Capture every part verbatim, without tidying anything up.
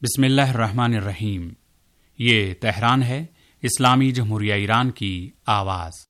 बिस्मिल्लाहिर्रहमानिर्रहीम। ये तेहरान है, इस्लामी जमहूरिया ईरान की आवाज़।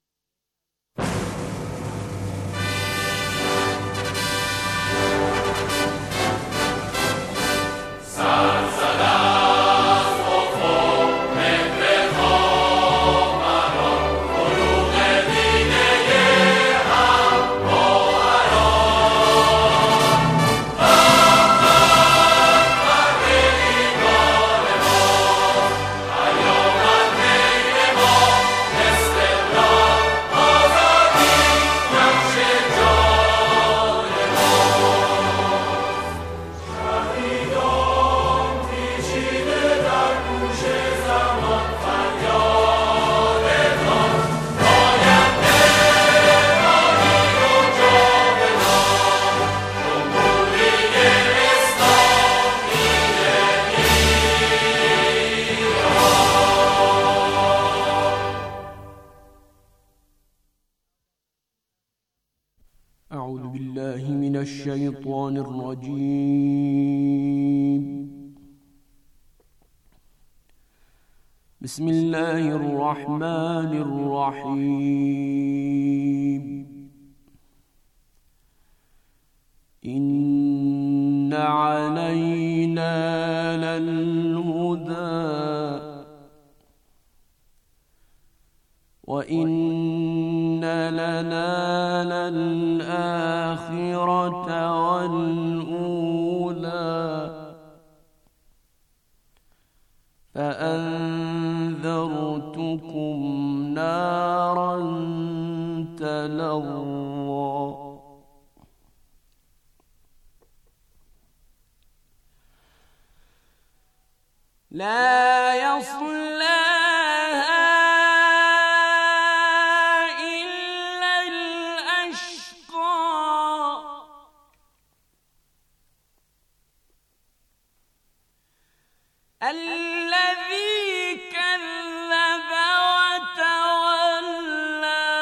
أعوذ بالله من الشيطان الرجيم. بسم الله الرحمن الرحيم. إن علينا للهدى وإن لنا للآخرة والأولى فأنذرتكم نارا تلظى لا يصلى الذي كذب وتولى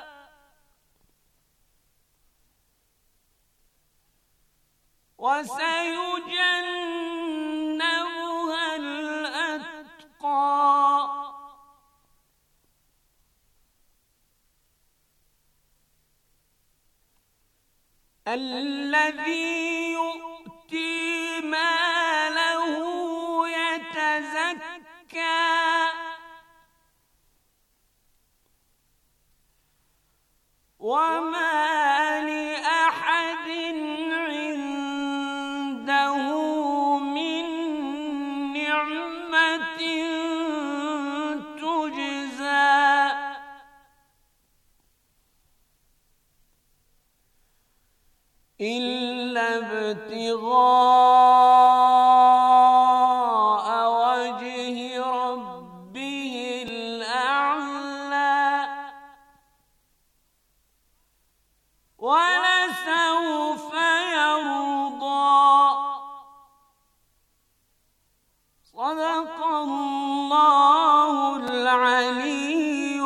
وسيجنبها الأتقى الذي يؤتي ماله يتزكى وما لأحد عنده من نعمة تجزى إلا ابتغاء وجه ربه الأعلى ولسوف يرضى. صدق الله العلي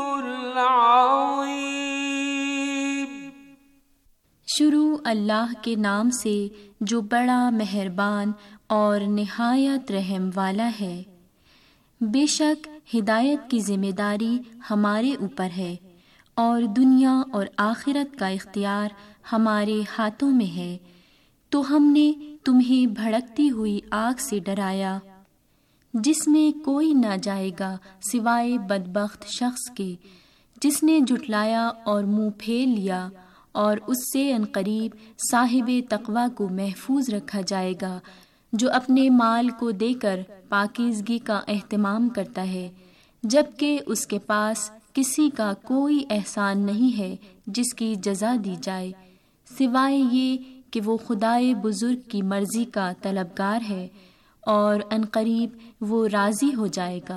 العظيم. शुरू अल्लाह के नाम से जो बड़ा मेहरबान और निहायत रहम वाला है। बेशक हिदायत की जिम्मेदारी हमारे ऊपर है और दुनिया और आखिरत का इख्तियार हमारे हाथों में है। तो हमने तुम्हें भड़कती हुई आग से डराया जिसमें कोई ना जाएगा सिवाय बदबख्त शख्स के जिसने झुटलाया और मुंह फेर लिया, और उससे अनकरीब साहिबे तक़वा को महफूज रखा जाएगा जो अपने माल को देकर पाकीज़गी का एहतमाम करता है, जबकि उसके पास किसी का कोई एहसान नहीं है जिसकी जज़ा दी जाए, सिवाय ये कि वो खुदाए बुजुर्ग की मर्जी का तलबगार है और अनकरीब वो राज़ी हो जाएगा।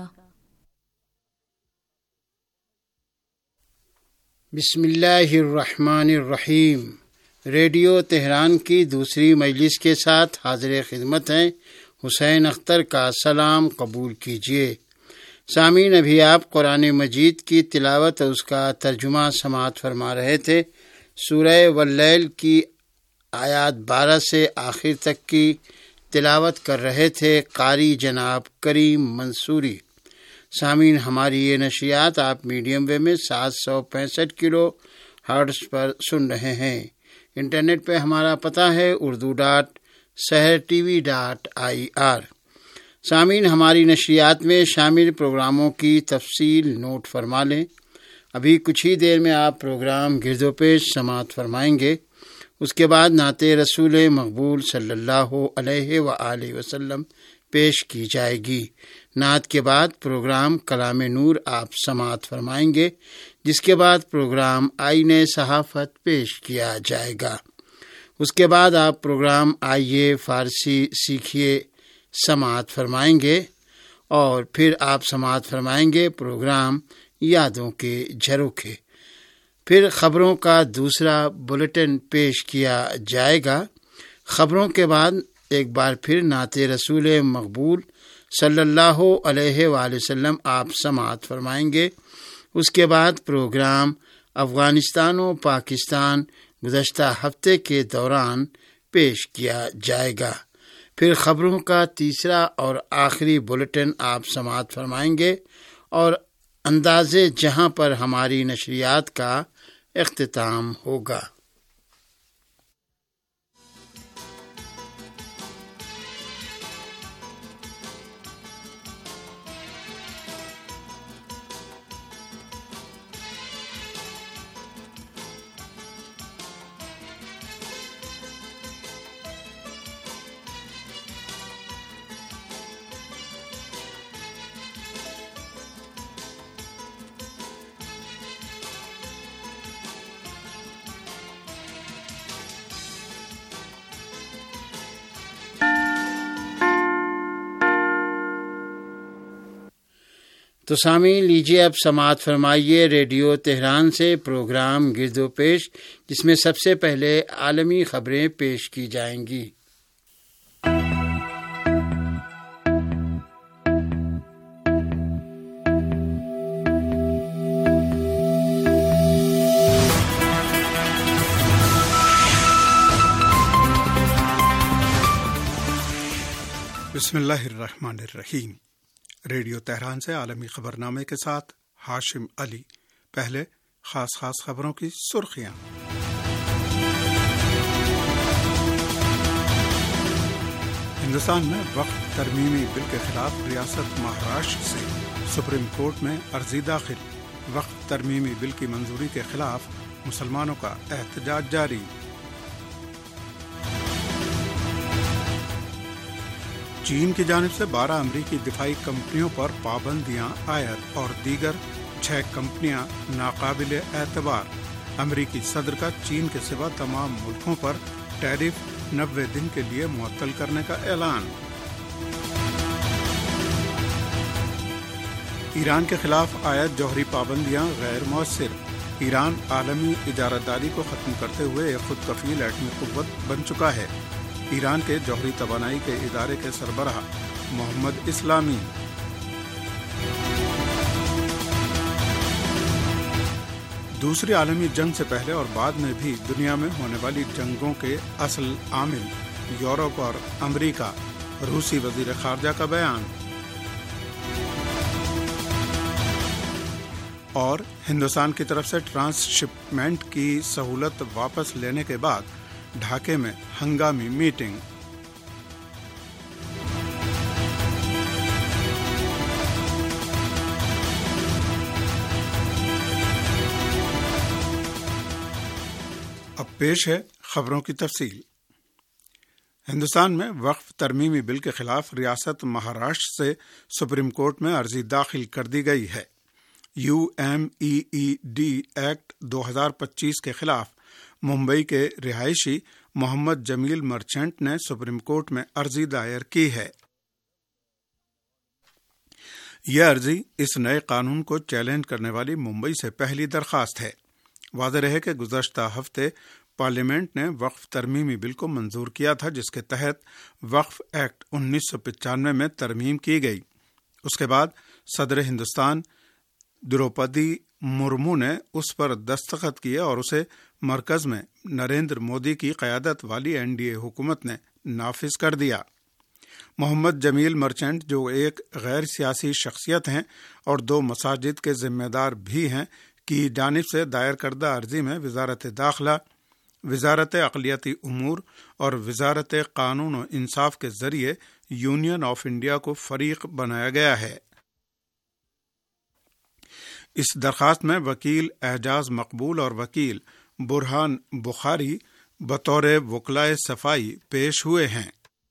बिस्मिल्लाहिर्रहमानिर्रहीम। रेडियो तेहरान की दूसरी मजलिस के साथ हाजिर खिदमत हैं। हुसैन अख्तर का सलाम कबूल कीजिए। सामीन, अभी आप कुरान मजीद की तिलावत और उसका तर्जुमा समाअत फरमा रहे थे। सूरह वल्लैल की आयात बारह से आखिर तक की تلاوت کر رہے تھے قاری جناب کریم منصوری۔ سامعین، ہماری یہ نشریات آپ میڈیم ویو میں سات سو پینسٹھ کلو ہرٹز پر سن رہے ہیں۔ انٹرنیٹ پہ ہمارا پتہ ہے Urdu dot Sahar TV dot I R آر۔ سامعین، ہماری نشریات میں شامل پروگراموں کی تفصیل نوٹ فرما لیں۔ ابھی کچھ ہی دیر میں آپ پروگرام گرد و پیش سماعت فرمائیں گے۔ اس کے بعد نعت رسول مقبول صلی اللہ علیہ وآلہ وسلم پیش کی جائے گی۔ نعت کے بعد پروگرام کلام نور آپ سماعت فرمائیں گے، جس کے بعد پروگرام آئین صحافت پیش کیا جائے گا۔ اس کے بعد آپ پروگرام آئیے فارسی سیکھیے سماعت فرمائیں گے، اور پھر آپ سماعت فرمائیں گے پروگرام یادوں کے جھروکے۔ پھر خبروں کا دوسرا بلیٹن پیش کیا جائے گا۔ خبروں کے بعد ایک بار پھر نعت رسول مقبول صلی اللہ علیہ وآلہ وسلم آپ سماعت فرمائیں گے۔ اس کے بعد پروگرام افغانستان و پاکستان گزشتہ ہفتے کے دوران پیش کیا جائے گا۔ پھر خبروں کا تیسرا اور آخری بلیٹن آپ سماعت فرمائیں گے، اور انداز جہاں پر ہماری نشریات کا اختتام ہوگا۔ تو سامعین، لیجیے اب سماعت فرمائیے ریڈیو تہران سے پروگرام گرد و پیش، جس میں سب سے پہلے عالمی خبریں پیش کی جائیں گی۔ بسم اللہ الرحمن الرحیم۔ ریڈیو تہران سے عالمی خبرنامے کے ساتھ ہاشم علی۔ پہلے خاص خاص خبروں کی سرخیاں۔ ہندوستان میں وقف ترمیمی بل کے خلاف ریاست مہاراشٹر سے سپریم کورٹ میں عرضی داخل۔ وقف ترمیمی بل کی منظوری کے خلاف مسلمانوں کا احتجاج جاری۔ چین کی جانب سے بارہ امریکی دفاعی کمپنیوں پر پابندیاں عائد اور دیگر چھ کمپنیاں ناقابل اعتبار۔ امریکی صدر کا چین کے سوا تمام ملکوں پر ٹیرف نوے دن کے لیے معطل کرنے کا اعلان۔ ایران کے خلاف عائد جوہری پابندیاں غیر مؤثر۔ ایران عالمی اجارہ داری کو ختم کرتے ہوئے ایک خود کفیل ایٹمی قوت بن چکا ہے۔ ایران کے جوہری توانائی کے ادارے کے سربراہ محمد اسلامی۔ دوسری عالمی جنگ سے پہلے اور بعد میں بھی دنیا میں ہونے والی جنگوں کے اصل عامل یورپ اور امریکہ۔ روسی وزیر خارجہ کا بیان۔ اور ہندوستان کی طرف سے ٹرانس شپمنٹ کی سہولت واپس لینے کے بعد ڈھاکے میں ہنگامی میٹنگ۔ اب پیش ہے خبروں کی تفصیل۔ ہندوستان میں وقف ترمیمی بل کے خلاف ریاست مہاراشٹر سے سپریم کورٹ میں عرضی داخل کر دی گئی ہے۔ U M E E D act دو ہزار پچیس کے خلاف ممبئی کے رہائشی محمد جمیل مرچنٹ نے سپریم کورٹ میں عرضی دائر کی ہے۔ یہ عرضی اس نئے قانون کو چیلنج کرنے والی ممبئی سے پہلی درخواست ہے۔ واضح رہے کہ گزشتہ ہفتے پارلیمنٹ نے وقف ترمیمی بل کو منظور کیا تھا، جس کے تحت وقف ایکٹ انیس سو پچانوے میں ترمیم کی گئی۔ اس کے بعد صدر ہندوستان دروپدی مرمو نے اس پر دستخط کیے اور اسے مرکز میں نریندر مودی کی قیادت والی این ڈی اے حکومت نے نافذ کر دیا۔ محمد جمیل مرچنٹ، جو ایک غیر سیاسی شخصیت ہیں اور دو مساجد کے ذمہ دار بھی ہیں، کی جانب سے دائر کردہ عرضی میں وزارت داخلہ، وزارت اقلیتی امور اور وزارت قانون و انصاف کے ذریعے یونین آف انڈیا کو فریق بنایا گیا ہے۔ اس درخواست میں وکیل اعجاز مقبول اور وکیل برہان بخاری بطور وکلائے صفائی پیش ہوئے ہیں۔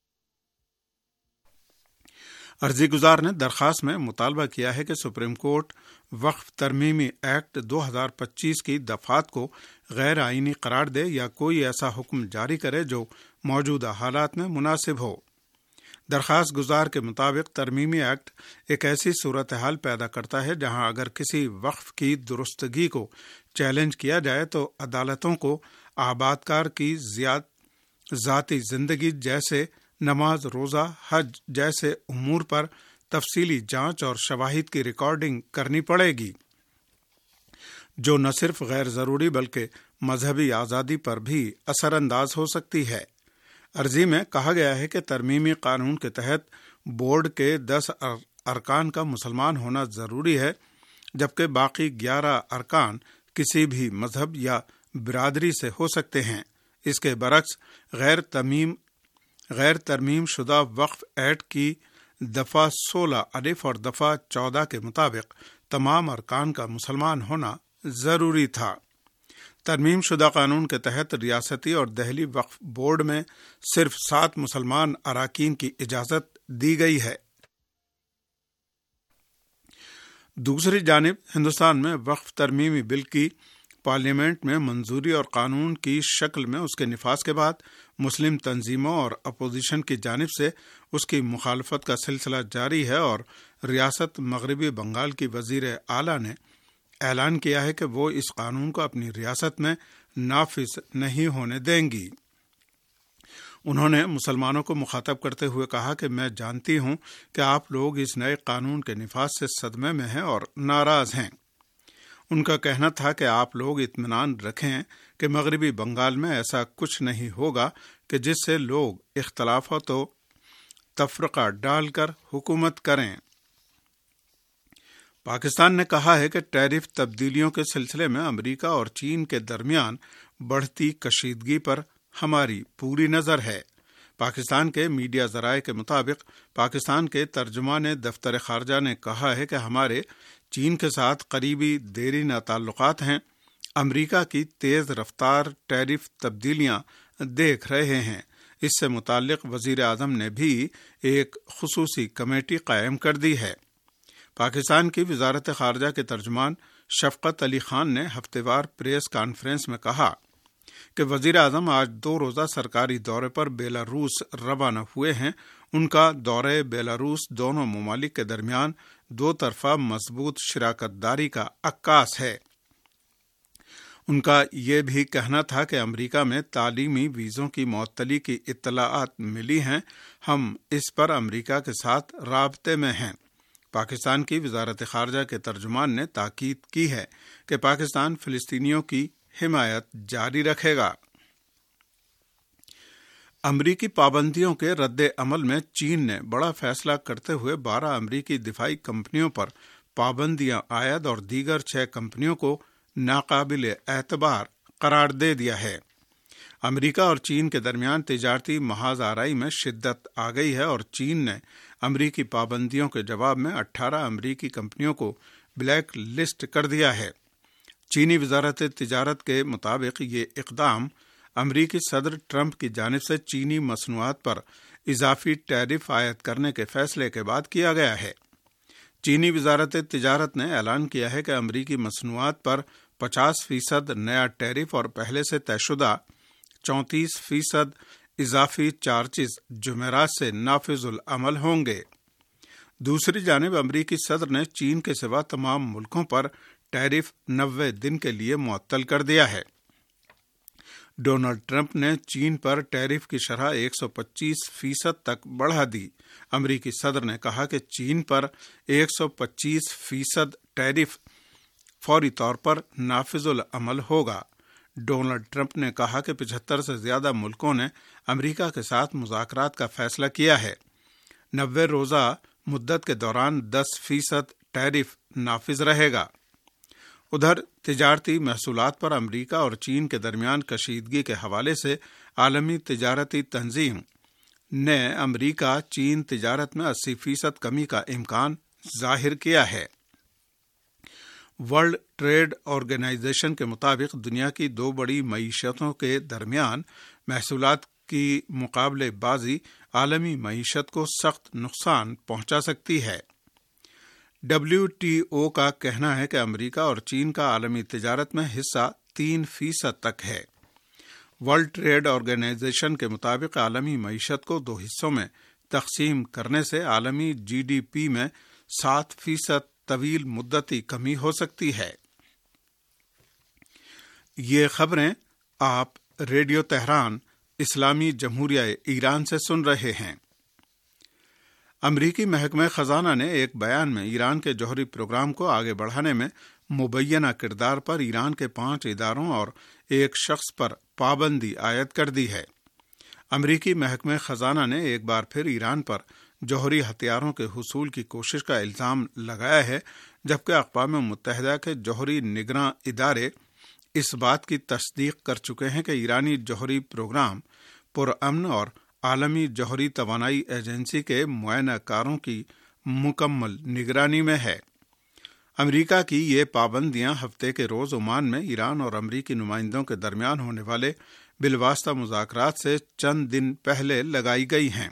عرضی گزار نے درخواست میں مطالبہ کیا ہے کہ سپریم کورٹ وقف ترمیمی ایکٹ دو ہزار پچیس کی دفعات کو غیر آئینی قرار دے یا کوئی ایسا حکم جاری کرے جو موجودہ حالات میں مناسب ہو۔ درخواست گزار کے مطابق ترمیمی ایکٹ ایک ایسی صورتحال پیدا کرتا ہے جہاں اگر کسی وقف کی درستگی کو چیلنج کیا جائے تو عدالتوں کو آبادکار کی ذاتی زندگی جیسے نماز، روزہ، حج جیسے امور پر تفصیلی جانچ اور شواہد کی ریکارڈنگ کرنی پڑے گی، جو نہ صرف غیر ضروری بلکہ مذہبی آزادی پر بھی اثر انداز ہو سکتی ہے۔ عرضی میں کہا گیا ہے کہ ترمیمی قانون کے تحت بورڈ کے دس ارکان کا مسلمان ہونا ضروری ہے، جبکہ باقی گیارہ ارکان کسی بھی مذہب یا برادری سے ہو سکتے ہیں۔ اس کے برعکس غیر ترمیم غیر ترمیم شدہ وقف ایکٹ کی دفعہ سولہ الف اور دفعہ چودہ کے مطابق تمام ارکان کا مسلمان ہونا ضروری تھا۔ ترمیم شدہ قانون کے تحت ریاستی اور دہلی وقف بورڈ میں صرف سات مسلمان اراکین کی اجازت دی گئی ہے۔ دوسری جانب ہندوستان میں وقف ترمیمی بل کی پارلیمنٹ میں منظوری اور قانون کی شکل میں اس کے نفاذ کے بعد مسلم تنظیموں اور اپوزیشن کی جانب سے اس کی مخالفت کا سلسلہ جاری ہے، اور ریاست مغربی بنگال کی وزیر اعلیٰ نے اعلان کیا ہے کہ وہ اس قانون کو اپنی ریاست میں نافذ نہیں ہونے دیں گی۔ انہوں نے مسلمانوں کو مخاطب کرتے ہوئے کہا کہ میں جانتی ہوں کہ آپ لوگ اس نئے قانون کے نفاذ سے صدمے میں ہیں اور ناراض ہیں۔ ان کا کہنا تھا کہ آپ لوگ اطمینان رکھیں کہ مغربی بنگال میں ایسا کچھ نہیں ہوگا کہ جس سے لوگ اختلافات و تفرقہ ڈال کر حکومت کریں۔ پاکستان نے کہا ہے کہ ٹیرف تبدیلیوں کے سلسلے میں امریکہ اور چین کے درمیان بڑھتی کشیدگی پر ہماری پوری نظر ہے۔ پاکستان کے میڈیا ذرائع کے مطابق پاکستان کے ترجمان دفتر خارجہ نے کہا ہے کہ ہمارے چین کے ساتھ قریبی دیرینہ تعلقات ہیں، امریکہ کی تیز رفتار ٹیرف تبدیلیاں دیکھ رہے ہیں۔ اس سے متعلق وزیر اعظم نے بھی ایک خصوصی کمیٹی قائم کر دی ہے۔ پاکستان کی وزارت خارجہ کے ترجمان شفقت علی خان نے ہفتہ وار پریس کانفرنس میں کہا کہ وزیر اعظم آج دو روزہ سرکاری دورے پر بیلاروس روانہ ہوئے ہیں۔ ان کا دورہ بیلاروس دونوں ممالک کے درمیان دو طرفہ مضبوط شراکت داری کا عکاس ہے۔ ان کا یہ بھی کہنا تھا کہ امریکہ میں تعلیمی ویزوں کی معطلی کی اطلاعات ملی ہیں، ہم اس پر امریکہ کے ساتھ رابطے میں ہیں۔ پاکستان کی وزارت خارجہ کے ترجمان نے تاکید کی ہے کہ پاکستان فلسطینیوں کی حمایت جاری رکھے گا۔ امریکی پابندیوں کے رد عمل میں چین نے بڑا فیصلہ کرتے ہوئے بارہ امریکی دفاعی کمپنیوں پر پابندیاں عائد اور دیگر چھ کمپنیوں کو ناقابل اعتبار قرار دے دیا ہے۔ امریکہ اور چین کے درمیان تجارتی محاذ آرائی میں شدت آ گئی ہے اور چین نے امریکی پابندیوں کے جواب میں اٹھارہ امریکی کمپنیوں کو بلیک لسٹ کر دیا ہے۔ چینی وزارت تجارت کے مطابق یہ اقدام امریکی صدر ٹرمپ کی جانب سے چینی مصنوعات پر اضافی ٹیرف عائد کرنے کے فیصلے کے بعد کیا گیا ہے۔ چینی وزارت تجارت نے اعلان کیا ہے کہ امریکی مصنوعات پر پچاس فیصد نیا ٹیرف اور پہلے سے طے شدہ چونتیس فیصد اضافی چارجز جمعرات سے نافذ العمل ہوں گے۔ دوسری جانب امریکی صدر نے چین کے سوا تمام ملکوں پر ٹیرف نوے دن کے لیے معطل کر دیا ہے۔ ڈونلڈ ٹرمپ نے چین پر ٹیرف کی شرح ایک سو پچیس فیصد تک بڑھا دی۔ امریکی صدر نے کہا کہ چین پر ایک سو پچیس فیصد ٹیرف فوری طور پر نافذ العمل ہوگا۔ ڈونلڈ ٹرمپ نے کہا کہ پچہتر سے زیادہ ملکوں نے امریکہ کے ساتھ مذاکرات کا فیصلہ کیا ہے۔ نوے روزہ مدت کے دوران دس فیصد ٹیرف نافذ رہے گا۔ ادھر تجارتی محصولات پر امریکہ اور چین کے درمیان کشیدگی کے حوالے سے عالمی تجارتی تنظیم نے امریکہ چین تجارت میں اسی فیصد کمی کا امکان ظاہر کیا ہے۔ ورلڈ ٹریڈ آرگنائزیشن کے مطابق دنیا کی دو بڑی معیشتوں کے درمیان محصولات کی مقابلے بازی عالمی معیشت کو سخت نقصان پہنچا سکتی ہے۔ ڈبلیو ٹی او کا کہنا ہے کہ امریکہ اور چین کا عالمی تجارت میں حصہ تین فیصد تک ہے۔ ورلڈ ٹریڈ آرگنائزیشن کے مطابق عالمی معیشت کو دو حصوں میں تقسیم کرنے سے عالمی جی ڈی پی میں سات فیصد طویل مدتی کمی ہو سکتی ہے۔ یہ خبریں آپ ریڈیو تہران اسلامی جمہوریہ ایران سے سن رہے ہیں۔ امریکی محکمہ خزانہ نے ایک بیان میں ایران کے جوہری پروگرام کو آگے بڑھانے میں مبینہ کردار پر ایران کے پانچ اداروں اور ایک شخص پر پابندی عائد کر دی ہے۔ امریکی محکمہ خزانہ نے ایک بار پھر ایران پر جوہری ہتھیاروں کے حصول کی کوشش کا الزام لگایا ہے، جبکہ اقوام متحدہ کے جوہری نگراں ادارے اس بات کی تصدیق کر چکے ہیں کہ ایرانی جوہری پروگرام پرامن اور عالمی جوہری توانائی ایجنسی کے معائنہ کاروں کی مکمل نگرانی میں ہے۔ امریکہ کی یہ پابندیاں ہفتے کے روز عمان میں ایران اور امریکی نمائندوں کے درمیان ہونے والے بالواسطہ مذاکرات سے چند دن پہلے لگائی گئی ہیں۔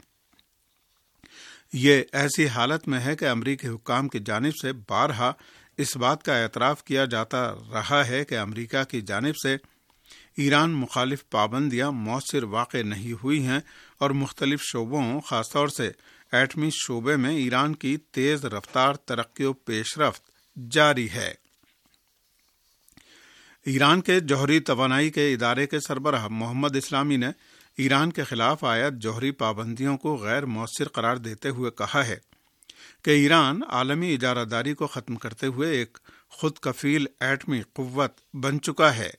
یہ ایسی حالت میں ہے کہ امریکی حکام کی جانب سے بارہا اس بات کا اعتراف کیا جاتا رہا ہے کہ امریکہ کی جانب سے ایران مخالف پابندیاں مؤثر واقع نہیں ہوئی ہیں اور مختلف شعبوں خاص طور سے ایٹمی شعبے میں ایران کی تیز رفتار ترقی و پیش رفت جاری ہے۔ ایران کے جوہری توانائی کے ادارے کے سربراہ محمد اسلامی نے ایران کے خلاف عائد جوہری پابندیوں کو غیر مؤثر قرار دیتے ہوئے کہا ہے کہ ایران عالمی اجارہ داری کو ختم کرتے ہوئے ایک خود کفیل ایٹمی قوت بن چکا ہے۔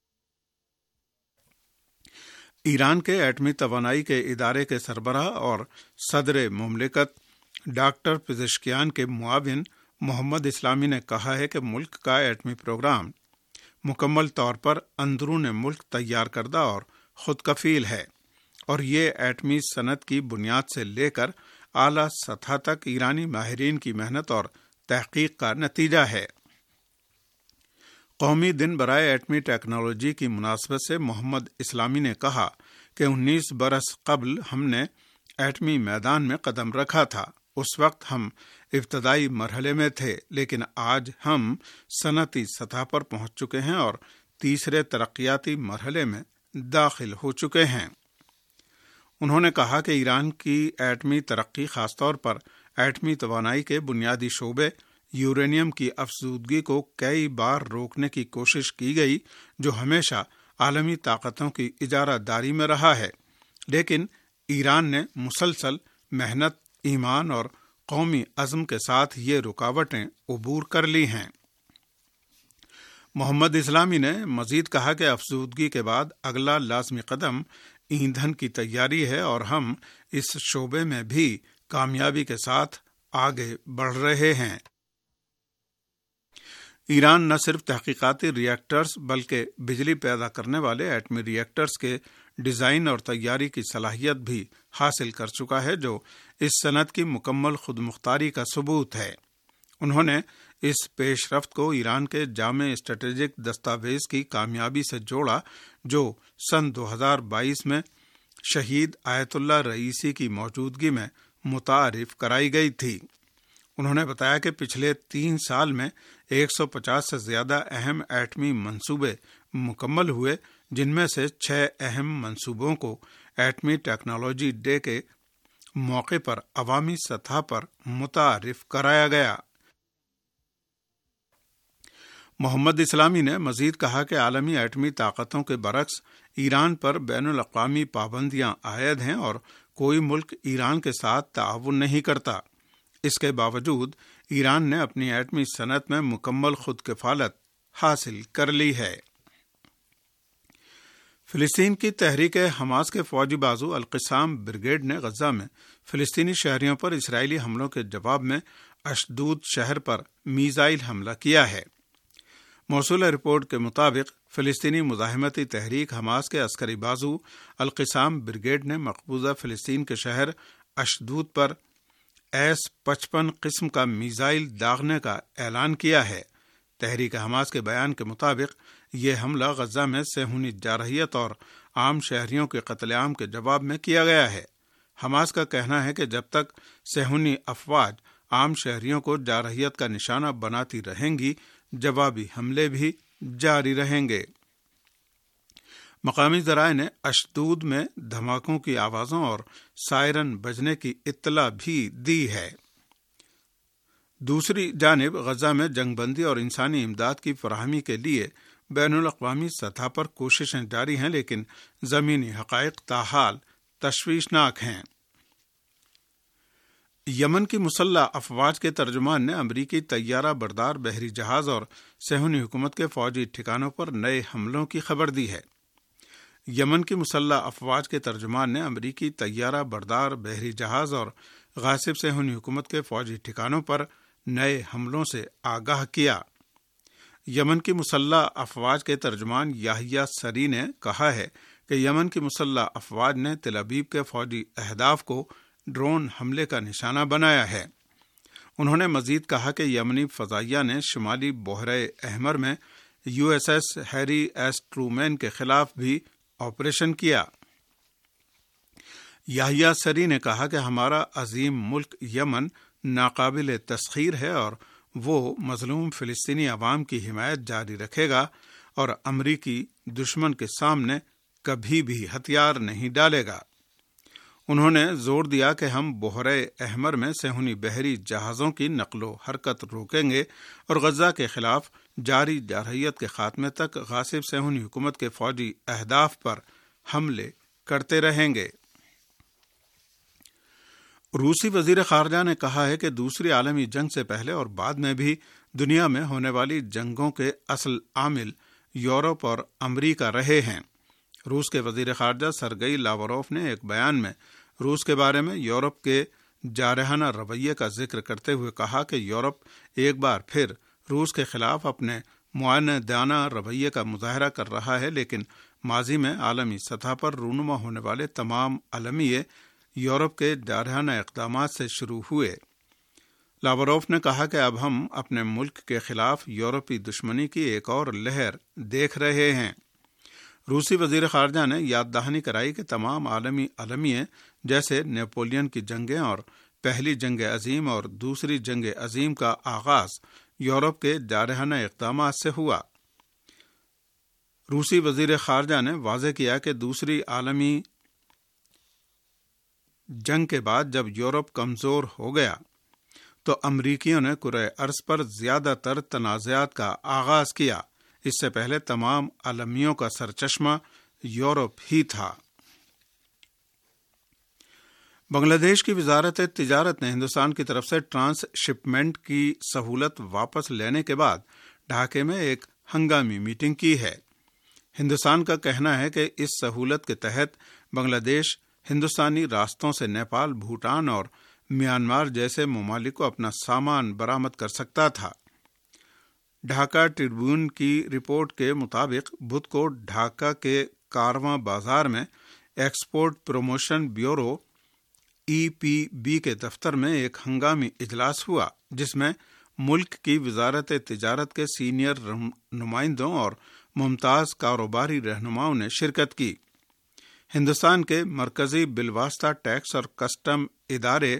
ایران کے ایٹمی توانائی کے ادارے کے سربراہ اور صدر مملکت ڈاکٹر پزشکیان کے معاون محمد اسلامی نے کہا ہے کہ ملک کا ایٹمی پروگرام مکمل طور پر اندرون ملک تیار کردہ اور خود کفیل ہے اور یہ ایٹمی صنعت کی بنیاد سے لے کر اعلیٰ سطح تک ایرانی ماہرین کی محنت اور تحقیق کا نتیجہ ہے۔ قومی دن برائے ایٹمی ٹیکنالوجی کی مناسبت سے محمد اسلامی نے کہا کہ انیس برس قبل ہم نے ایٹمی میدان میں قدم رکھا تھا۔ اس وقت ہم ابتدائی مرحلے میں تھے، لیکن آج ہم صنعتی سطح پر پہنچ چکے ہیں اور تیسرے ترقیاتی مرحلے میں داخل ہو چکے ہیں۔ انہوں نے کہا کہ ایران کی ایٹمی ترقی خاص طور پر ایٹمی توانائی کے بنیادی شعبے یورینیم کی افزودگی کو کئی بار روکنے کی کوشش کی گئی، جو ہمیشہ عالمی طاقتوں کی اجارہ داری میں رہا ہے، لیکن ایران نے مسلسل محنت، ایمان اور قومی عزم کے ساتھ یہ رکاوٹیں عبور کر لی ہیں۔ محمد اسلامی نے مزید کہا کہ افزودگی کے بعد اگلا لازمی قدم ایندھن کی تیاری ہے اور ہم اس شعبے میں بھی کامیابی کے ساتھ آگے بڑھ رہے ہیں۔ ایران نہ صرف تحقیقاتی ری ایکٹرز بلکہ بجلی پیدا کرنے والے ایٹمی ری ایکٹرز کے ڈیزائن اور تیاری کی صلاحیت بھی حاصل کر چکا ہے، جو اس صنعت کی مکمل خود مختاری کا ثبوت ہے۔ انہوں نے اس پیش رفت کو ایران کے جامع اسٹریٹجک دستاویز کی کامیابی سے جوڑا، جو سن دو ہزار بائیس میں شہید آیت اللہ رئیسی کی موجودگی میں متعارف کرائی گئی تھی۔ انہوں نے بتایا کہ پچھلے تین سال میں ایک سو پچاس سے زیادہ اہم ایٹمی منصوبے مکمل ہوئے، جن میں سے چھ اہم منصوبوں کو ایٹمی ٹیکنالوجی ڈے کے موقع پر عوامی سطح پر متعارف کرایا گیا۔ محمد اسلامی نے مزید کہا کہ عالمی ایٹمی طاقتوں کے برعکس ایران پر بین الاقوامی پابندیاں عائد ہیں اور کوئی ملک ایران کے ساتھ تعاون نہیں کرتا۔ اس کے باوجود ایران نے اپنی ایٹمی صنعت میں مکمل خود کفالت حاصل کر لی ہے۔ فلسطین کی تحریک حماس کے فوجی بازو القسام بریگیڈ نے غزہ میں فلسطینی شہریوں پر اسرائیلی حملوں کے جواب میں اشدود شہر پر میزائل حملہ کیا ہے۔ موصولہ رپورٹ کے مطابق فلسطینی مزاحمتی تحریک حماس کے عسکری بازو القسام بریگیڈ نے مقبوضہ فلسطین کے شہر اشدود پر ایس پچپن قسم کا میزائل داغنے کا اعلان کیا ہے۔ تحریک حماس کے بیان کے مطابق یہ حملہ غزہ میں صہیونی جارحیت اور عام شہریوں کے قتل عام کے جواب میں کیا گیا ہے۔ حماس کا کہنا ہے کہ جب تک صہیونی افواج عام شہریوں کو جارحیت کا نشانہ بناتی رہیں گی، جوابی حملے بھی جاری رہیں گے۔ مقامی ذرائع نے اشدود میں دھماکوں کی آوازوں اور سائرن بجنے کی اطلاع بھی دی ہے۔ دوسری جانب غزہ میں جنگ بندی اور انسانی امداد کی فراہمی کے لیے بین الاقوامی سطح پر کوششیں جاری ہیں، لیکن زمینی حقائق تاحال تشویشناک ہیں۔ یمن کی مسلح افواج کے ترجمان نے امریکی طیارہ بردار بحری جہاز اور صہیونی حکومت کے فوجی ٹھکانوں پر نئے حملوں کی خبر دی ہے۔ یمن کی مسلح افواج کے ترجمان نے امریکی طیارہ بردار بحری جہاز اور غاصب صہیونی حکومت کے فوجی ٹھکانوں پر نئے حملوں سے آگاہ کیا۔ یمن کی مسلح افواج کے ترجمان یحییٰ سری نے کہا ہے کہ یمن کی مسلح افواج نے تل ابیب کے فوجی اہداف کو ڈرون حملے کا نشانہ بنایا ہے۔ انہوں نے مزید کہا کہ یمنی فضائیہ نے شمالی بحیرہ احمر میں U S S Harry S Truman کے خلاف بھی آپریشن کیا۔ یحییٰ سری نے کہا کہ ہمارا عظیم ملک یمن ناقابل تسخیر ہے اور وہ مظلوم فلسطینی عوام کی حمایت جاری رکھے گا اور امریکی دشمن کے سامنے کبھی بھی ہتھیار نہیں ڈالے گا۔ انہوں نے زور دیا کہ ہم بحیرہ احمر میں صہیونی بحری جہازوں کی نقل و حرکت روکیں گے اور غزہ کے خلاف جاری جارحیت کے خاتمے تک غاصب صہیونی حکومت کے فوجی اہداف پر حملے کرتے رہیں گے۔ روسی وزیر خارجہ نے کہا ہے کہ دوسری عالمی جنگ سے پہلے اور بعد میں بھی دنیا میں ہونے والی جنگوں کے اصل عامل یورپ اور امریکہ رہے ہیں۔ روس کے وزیر خارجہ سرگئی لاوروف نے ایک بیان میں روس کے بارے میں یورپ کے جارحانہ رویے کا ذکر کرتے ہوئے کہا کہ یورپ ایک بار پھر روس کے خلاف اپنے معاندانہ رویے کا مظاہرہ کر رہا ہے، لیکن ماضی میں عالمی سطح پر رونما ہونے والے تمام المیے یورپ کے جارحانہ اقدامات سے شروع ہوئے۔ لاوروف نے کہا کہ اب ہم اپنے ملک کے خلاف یورپی دشمنی کی ایک اور لہر دیکھ رہے ہیں۔ روسی وزیر خارجہ نے یاد دہانی کرائی کہ تمام عالمی المیے جیسے نیپولین کی جنگیں اور پہلی جنگ عظیم اور دوسری جنگ عظیم کا آغاز یورپ کے جارحانہ اقدامات سے ہوا۔ روسی وزیر خارجہ نے واضح کیا کہ دوسری عالمی جنگ کے بعد جب یورپ کمزور ہو گیا تو امریکیوں نے کرۂ ارض پر زیادہ تر تنازعات کا آغاز کیا۔ اس سے پہلے تمام عالمیوں کا سرچشمہ یورپ ہی تھا۔ بنگلہ دیش کی وزارت تجارت نے ہندوستان کی طرف سے ٹرانس شپمنٹ کی سہولت واپس لینے کے بعد ڈھاکے میں ایک ہنگامی میٹنگ کی ہے۔ ہندوستان کا کہنا ہے کہ اس سہولت کے تحت بنگلہ دیش ہندوستانی راستوں سے نیپال، بھوٹان اور میانمار جیسے ممالک کو اپنا سامان برآمد کر سکتا تھا۔ ڈھاکہ ٹریبیون کی رپورٹ کے مطابق بدھ کو ڈھاکہ کے کارواں بازار میں export promotion bureau E P B کے دفتر میں ایک ہنگامی اجلاس ہوا، جس میں ملک کی وزارت تجارت کے سینئر نمائندوں اور ممتاز کاروباری رہنماؤں نے شرکت کی۔ ہندوستان کے مرکزی بالواسطہ ٹیکس اور کسٹم ادارے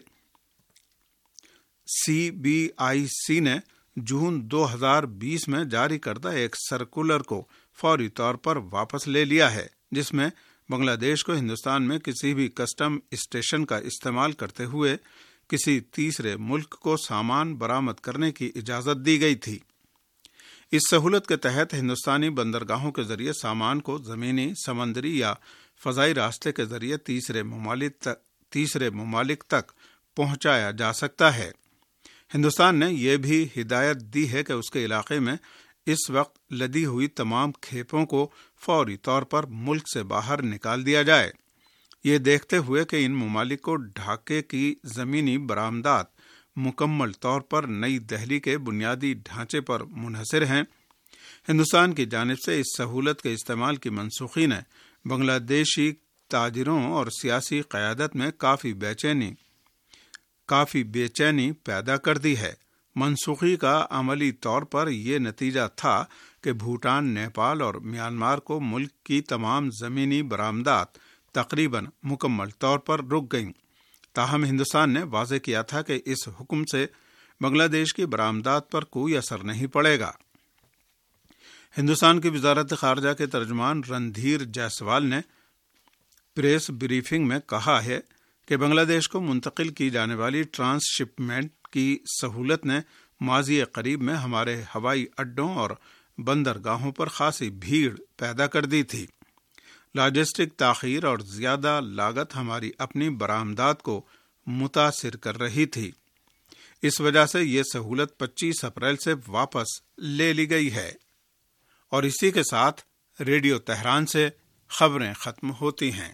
سی بی آئی سی نے جون دو ہزار بیس میں جاری کردہ ایک سرکولر کو فوری طور پر واپس لے لیا ہے، جس میں بنگلہ دیش کو ہندوستان میں کسی بھی کسٹم اسٹیشن کا استعمال کرتے ہوئے کسی تیسرے ملک کو سامان برآمد کرنے کی اجازت دی گئی تھی۔ اس سہولت کے تحت ہندوستانی بندرگاہوں کے ذریعے سامان کو زمینی، سمندری یا فضائی راستے کے ذریعے تیسرے ممالک تک تیسرے ممالک تک پہنچایا جا سکتا ہے۔ ہندوستان نے یہ بھی ہدایت دی ہے کہ اس کے علاقے میں اس وقت لدی ہوئی تمام کھیپوں کو فوری طور پر ملک سے باہر نکال دیا جائے، یہ دیکھتے ہوئے کہ ان ممالک کو ڈھاکے کی زمینی برآمدات مکمل طور پر نئی دہلی کے بنیادی ڈھانچے پر منحصر ہیں۔ ہندوستان کی جانب سے اس سہولت کے استعمال کی منسوخی نے بنگلہ دیشی تاجروں اور سیاسی قیادت میں کافی بے چینی کافی بے چینی پیدا کر دی ہے۔ منسوخی کا عملی طور پر یہ نتیجہ تھا کہ بھوٹان، نیپال اور میانمار کو ملک کی تمام زمینی برآمدات تقریباً مکمل طور پر رک گئیں۔ تاہم ہندوستان نے واضح کیا تھا کہ اس حکم سے بنگلہ دیش کی برآمدات پر کوئی اثر نہیں پڑے گا۔ ہندوستان کی وزارت خارجہ کے ترجمان رندھیر جیسوال نے پریس بریفنگ میں کہا ہے کہ بنگلہ دیش کو منتقل کی جانے والی ٹرانس شپمنٹ کی سہولت نے ماضی قریب میں ہمارے ہوائی اڈوں اور بندرگاہوں پر خاصی بھیڑ پیدا کر دی تھی۔ لاجسٹک تاخیر اور زیادہ لاگت ہماری اپنی برآمدات کو متاثر کر رہی تھی۔ اس وجہ سے یہ سہولت پچیس اپریل سے واپس لے لی گئی ہے۔ اور اسی کے ساتھ ریڈیو تہران سے خبریں ختم ہوتی ہیں۔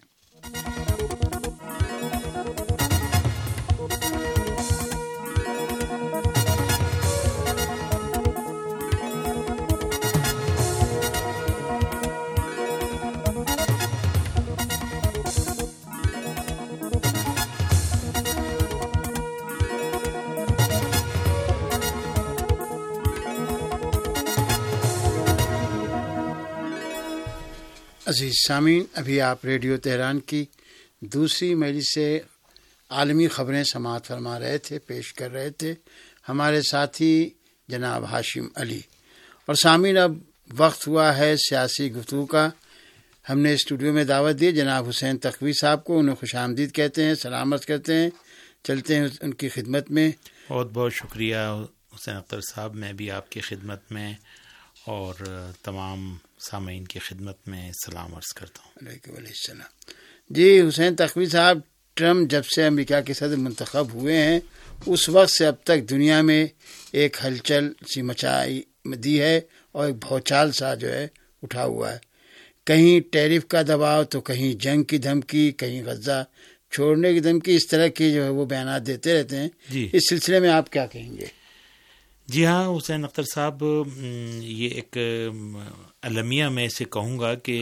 عزیز سامعین، ابھی آپ ریڈیو تہران کی دوسری مجلس سے عالمی خبریں سماعت فرما رہے تھے، پیش کر رہے تھے ہمارے ساتھی جناب ہاشم علی۔ اور سامعین، اب وقت ہوا ہے سیاسی گفتگو کا۔ ہم نے اسٹوڈیو میں دعوت دی جناب حسین تقوی صاحب کو، انہیں خوش آمدید کہتے ہیں، سلامت کرتے ہیں، چلتے ہیں ان کی خدمت میں۔ بہت بہت شکریہ حسین اختر صاحب، میں بھی آپ کی خدمت میں اور تمام سامعین کی خدمت میں سلام عرض کرتا ہوں۔ علیکم السلام۔ جی حسین تقوی صاحب، ٹرمپ جب سے امریکہ کے صدر منتخب ہوئے ہیں اس وقت سے اب تک دنیا میں ایک ہلچل سی مچائی دی ہے اور ایک بھوچال سا جو ہے اٹھا ہوا ہے، کہیں ٹیرف کا دباؤ تو کہیں جنگ کی دھمکی، کہیں غزہ چھوڑنے کی دھمکی، اس طرح کی جو ہے وہ بیانات دیتے رہتے ہیں۔ جی، اس سلسلے میں آپ کیا کہیں گے؟ جی ہاں حسین اختر صاحب، یہ ایک المیہ میں سے کہوں گا کہ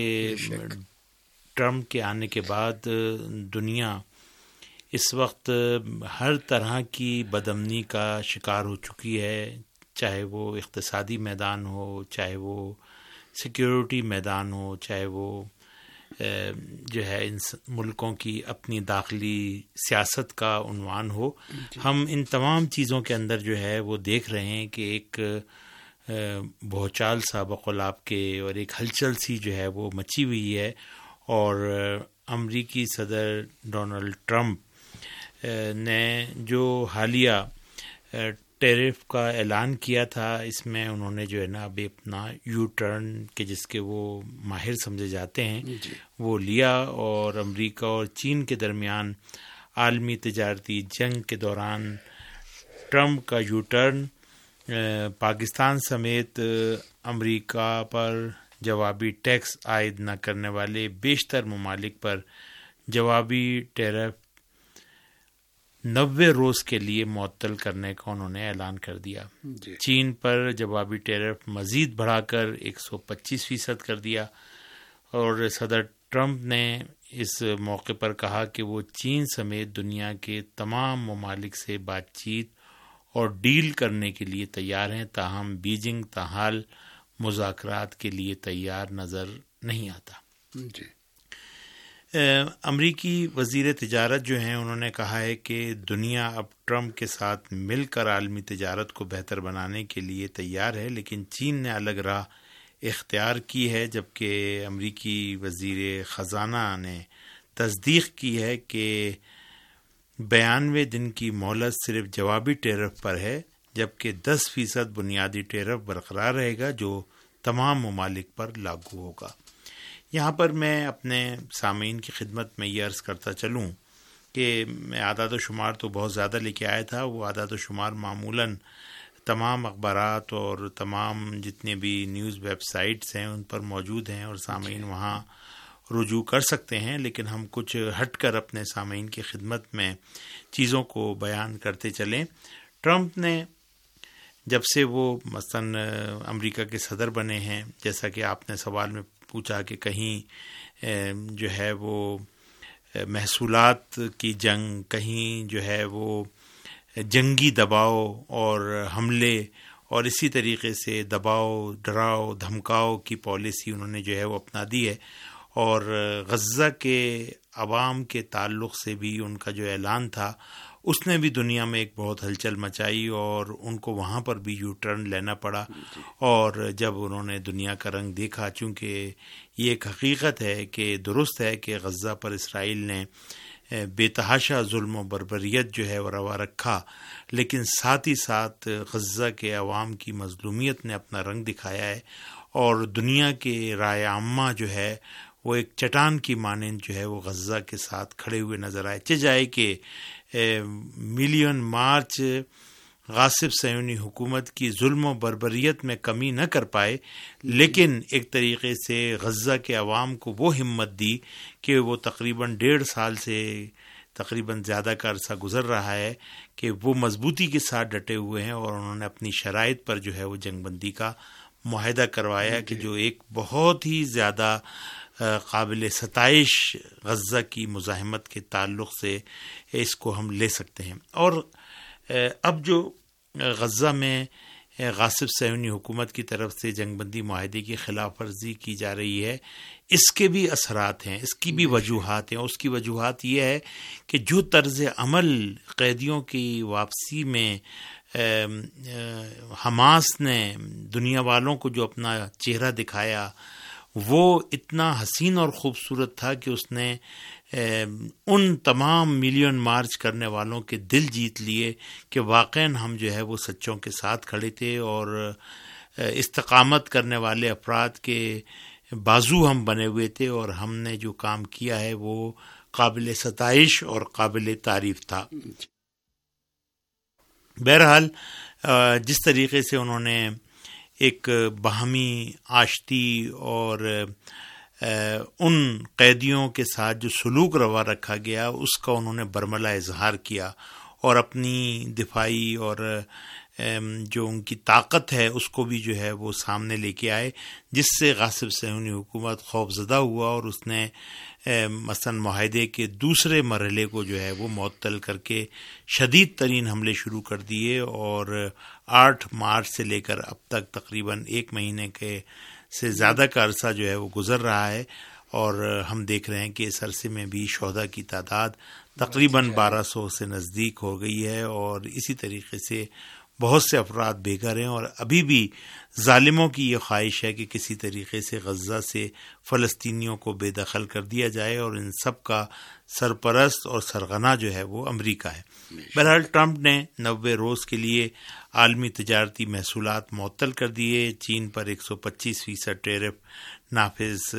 ٹرمپ کے آنے کے بعد دنیا اس وقت ہر طرح کی بدامنی کا شکار ہو چکی ہے، چاہے وہ اقتصادی میدان ہو، چاہے وہ سیکیورٹی میدان ہو، چاہے وہ جو ہے ان ملکوں کی اپنی داخلی سیاست کا عنوان ہو۔ ہم ان تمام چیزوں کے اندر جو ہے وہ دیکھ رہے ہیں کہ ایک بھوچال سا بقول آپ کے اور ایک ہلچل سی جو ہے وہ مچی ہوئی ہے، اور امریکی صدر ڈونلڈ ٹرمپ نے جو حالیہ ٹیرف کا اعلان کیا تھا، اس میں انہوں نے جو ہے نا ابھی اپنا یو ٹرن کے جس کے وہ ماہر سمجھے جاتے ہیں جی. وہ لیا، اور امریکہ اور چین کے درمیان عالمی تجارتی جنگ کے دوران ٹرمپ کا یو ٹرن پاکستان سمیت امریکہ پر جوابی ٹیکس عائد نہ کرنے والے بیشتر ممالک پر جوابی ٹیرف نوے روز کے لیے معطل کرنے کا انہوں نے اعلان کر دیا جی. چین پر جوابی ٹیرف مزید بڑھا کر ایک سو پچیس فیصد کر دیا، اور صدر ٹرمپ نے اس موقع پر کہا کہ وہ چین سمیت دنیا کے تمام ممالک سے بات چیت اور ڈیل کرنے کے لیے تیار ہیں، تاہم بیجنگ تاحال مذاکرات کے لیے تیار نظر نہیں آتا جی. امریکی وزیر تجارت جو ہیں انہوں نے کہا ہے کہ دنیا اب ٹرمپ کے ساتھ مل کر عالمی تجارت کو بہتر بنانے کے لیے تیار ہے، لیکن چین نے الگ راہ اختیار کی ہے، جبکہ امریکی وزیر خزانہ نے تصدیق کی ہے کہ بیانوے دن کی مہلت صرف جوابی ٹیرف پر ہے، جبکہ دس فیصد بنیادی ٹیرف برقرار رہے گا جو تمام ممالک پر لاگو ہوگا۔ یہاں پر میں اپنے سامعین کی خدمت میں یہ عرض کرتا چلوں کہ میں اعداد و شمار تو بہت زیادہ لے کے آیا تھا، وہ اعداد و شمار معمولاً تمام اخبارات اور تمام جتنے بھی نیوز ویب سائٹس ہیں ان پر موجود ہیں اور سامعین وہاں رجوع کر سکتے ہیں، لیکن ہم کچھ ہٹ کر اپنے سامعین کی خدمت میں چیزوں کو بیان کرتے چلیں۔ ٹرمپ نے جب سے وہ مثلاً امریکہ کے صدر بنے ہیں، جیسا کہ آپ نے سوال میں پوچھا کہ کہیں جو ہے وہ محصولات کی جنگ، کہیں جو ہے وہ جنگی دباؤ اور حملے اور اسی طریقے سے دباؤ، ڈراؤ، دھمکاؤ کی پالیسی انہوں نے جو ہے وہ اپنا دی ہے، اور غزہ کے عوام کے تعلق سے بھی ان کا جو اعلان تھا اس نے بھی دنیا میں ایک بہت ہلچل مچائی اور ان کو وہاں پر بھی یو ٹرن لینا پڑا۔ اور جب انہوں نے دنیا کا رنگ دیکھا، چونکہ یہ ایک حقیقت ہے کہ درست ہے کہ غزہ پر اسرائیل نے بے تحاشا ظلم و بربریت جو ہے وہ روا رکھا، لیکن ساتھ ہی ساتھ غزہ کے عوام کی مظلومیت نے اپنا رنگ دکھایا ہے، اور دنیا کے رائے عامہ جو ہے وہ ایک چٹان کی مانند جو ہے وہ غزہ کے ساتھ کھڑے ہوئے نظر آئے۔ چہ جائے کہ ملین مارچ غاصب صہیونی حکومت کی ظلم و بربریت میں کمی نہ کر پائے، لیکن ایک طریقے سے غزہ کے عوام کو وہ ہمت دی کہ وہ تقریباً ڈیڑھ سال سے تقریباً زیادہ کا عرصہ گزر رہا ہے کہ وہ مضبوطی کے ساتھ ڈٹے ہوئے ہیں، اور انہوں نے اپنی شرائط پر جو ہے وہ جنگ بندی کا معاہدہ کروایا کہ جو ایک بہت ہی زیادہ قابل ستائش غزہ کی مزاحمت کے تعلق سے اس کو ہم لے سکتے ہیں۔ اور اب جو غزہ میں غاصب صہیونی حکومت کی طرف سے جنگ بندی معاہدے کی خلاف ورزی کی جا رہی ہے، اس کے بھی اثرات ہیں، اس کی بھی وجوہات ہیں۔ اس کی وجوہات یہ ہے کہ جو طرز عمل قیدیوں کی واپسی میں حماس نے دنیا والوں کو جو اپنا چہرہ دکھایا، وہ اتنا حسین اور خوبصورت تھا کہ اس نے ان تمام ملین مارچ کرنے والوں کے دل جیت لیے کہ واقعاً ہم جو ہے وہ سچوں کے ساتھ کھڑے تھے، اور استقامت کرنے والے افراد کے بازو ہم بنے ہوئے تھے، اور ہم نے جو کام کیا ہے وہ قابل ستائش اور قابل تعریف تھا۔ بہرحال جس طریقے سے انہوں نے ایک باہمی آشتی اور ان قیدیوں کے ساتھ جو سلوک روا رکھا گیا اس کا انہوں نے برملا اظہار کیا، اور اپنی دفاعی اور جو ان کی طاقت ہے اس کو بھی جو ہے وہ سامنے لے کے آئے، جس سے غاصب صہیونی حکومت خوف زدہ ہوا، اور اس نے مثلا معاہدے کے دوسرے مرحلے کو جو ہے وہ معطل کر کے شدید ترین حملے شروع کر دیے، اور آٹھ مارچ سے لے کر اب تک تقریباً ایک مہینے کے سے زیادہ کا عرصہ جو ہے وہ گزر رہا ہے، اور ہم دیکھ رہے ہیں کہ اس عرصے میں بھی شہداء کی تعداد تقریباً بارہ سو سے نزدیک ہو گئی ہے، اور اسی طریقے سے بہت سے افراد بے گھر ہیں، اور ابھی بھی ظالموں کی یہ خواہش ہے کہ کسی طریقے سے غزہ سے فلسطینیوں کو بے دخل کر دیا جائے، اور ان سب کا سرپرست اور سرغنہ جو ہے وہ امریکہ ہے۔ بہرحال ٹرمپ نے نوے روز کے لیے عالمی تجارتی محصولات معطل کر دیے، چین پر ایک سو پچیس فیصد ٹیرف نافذ۔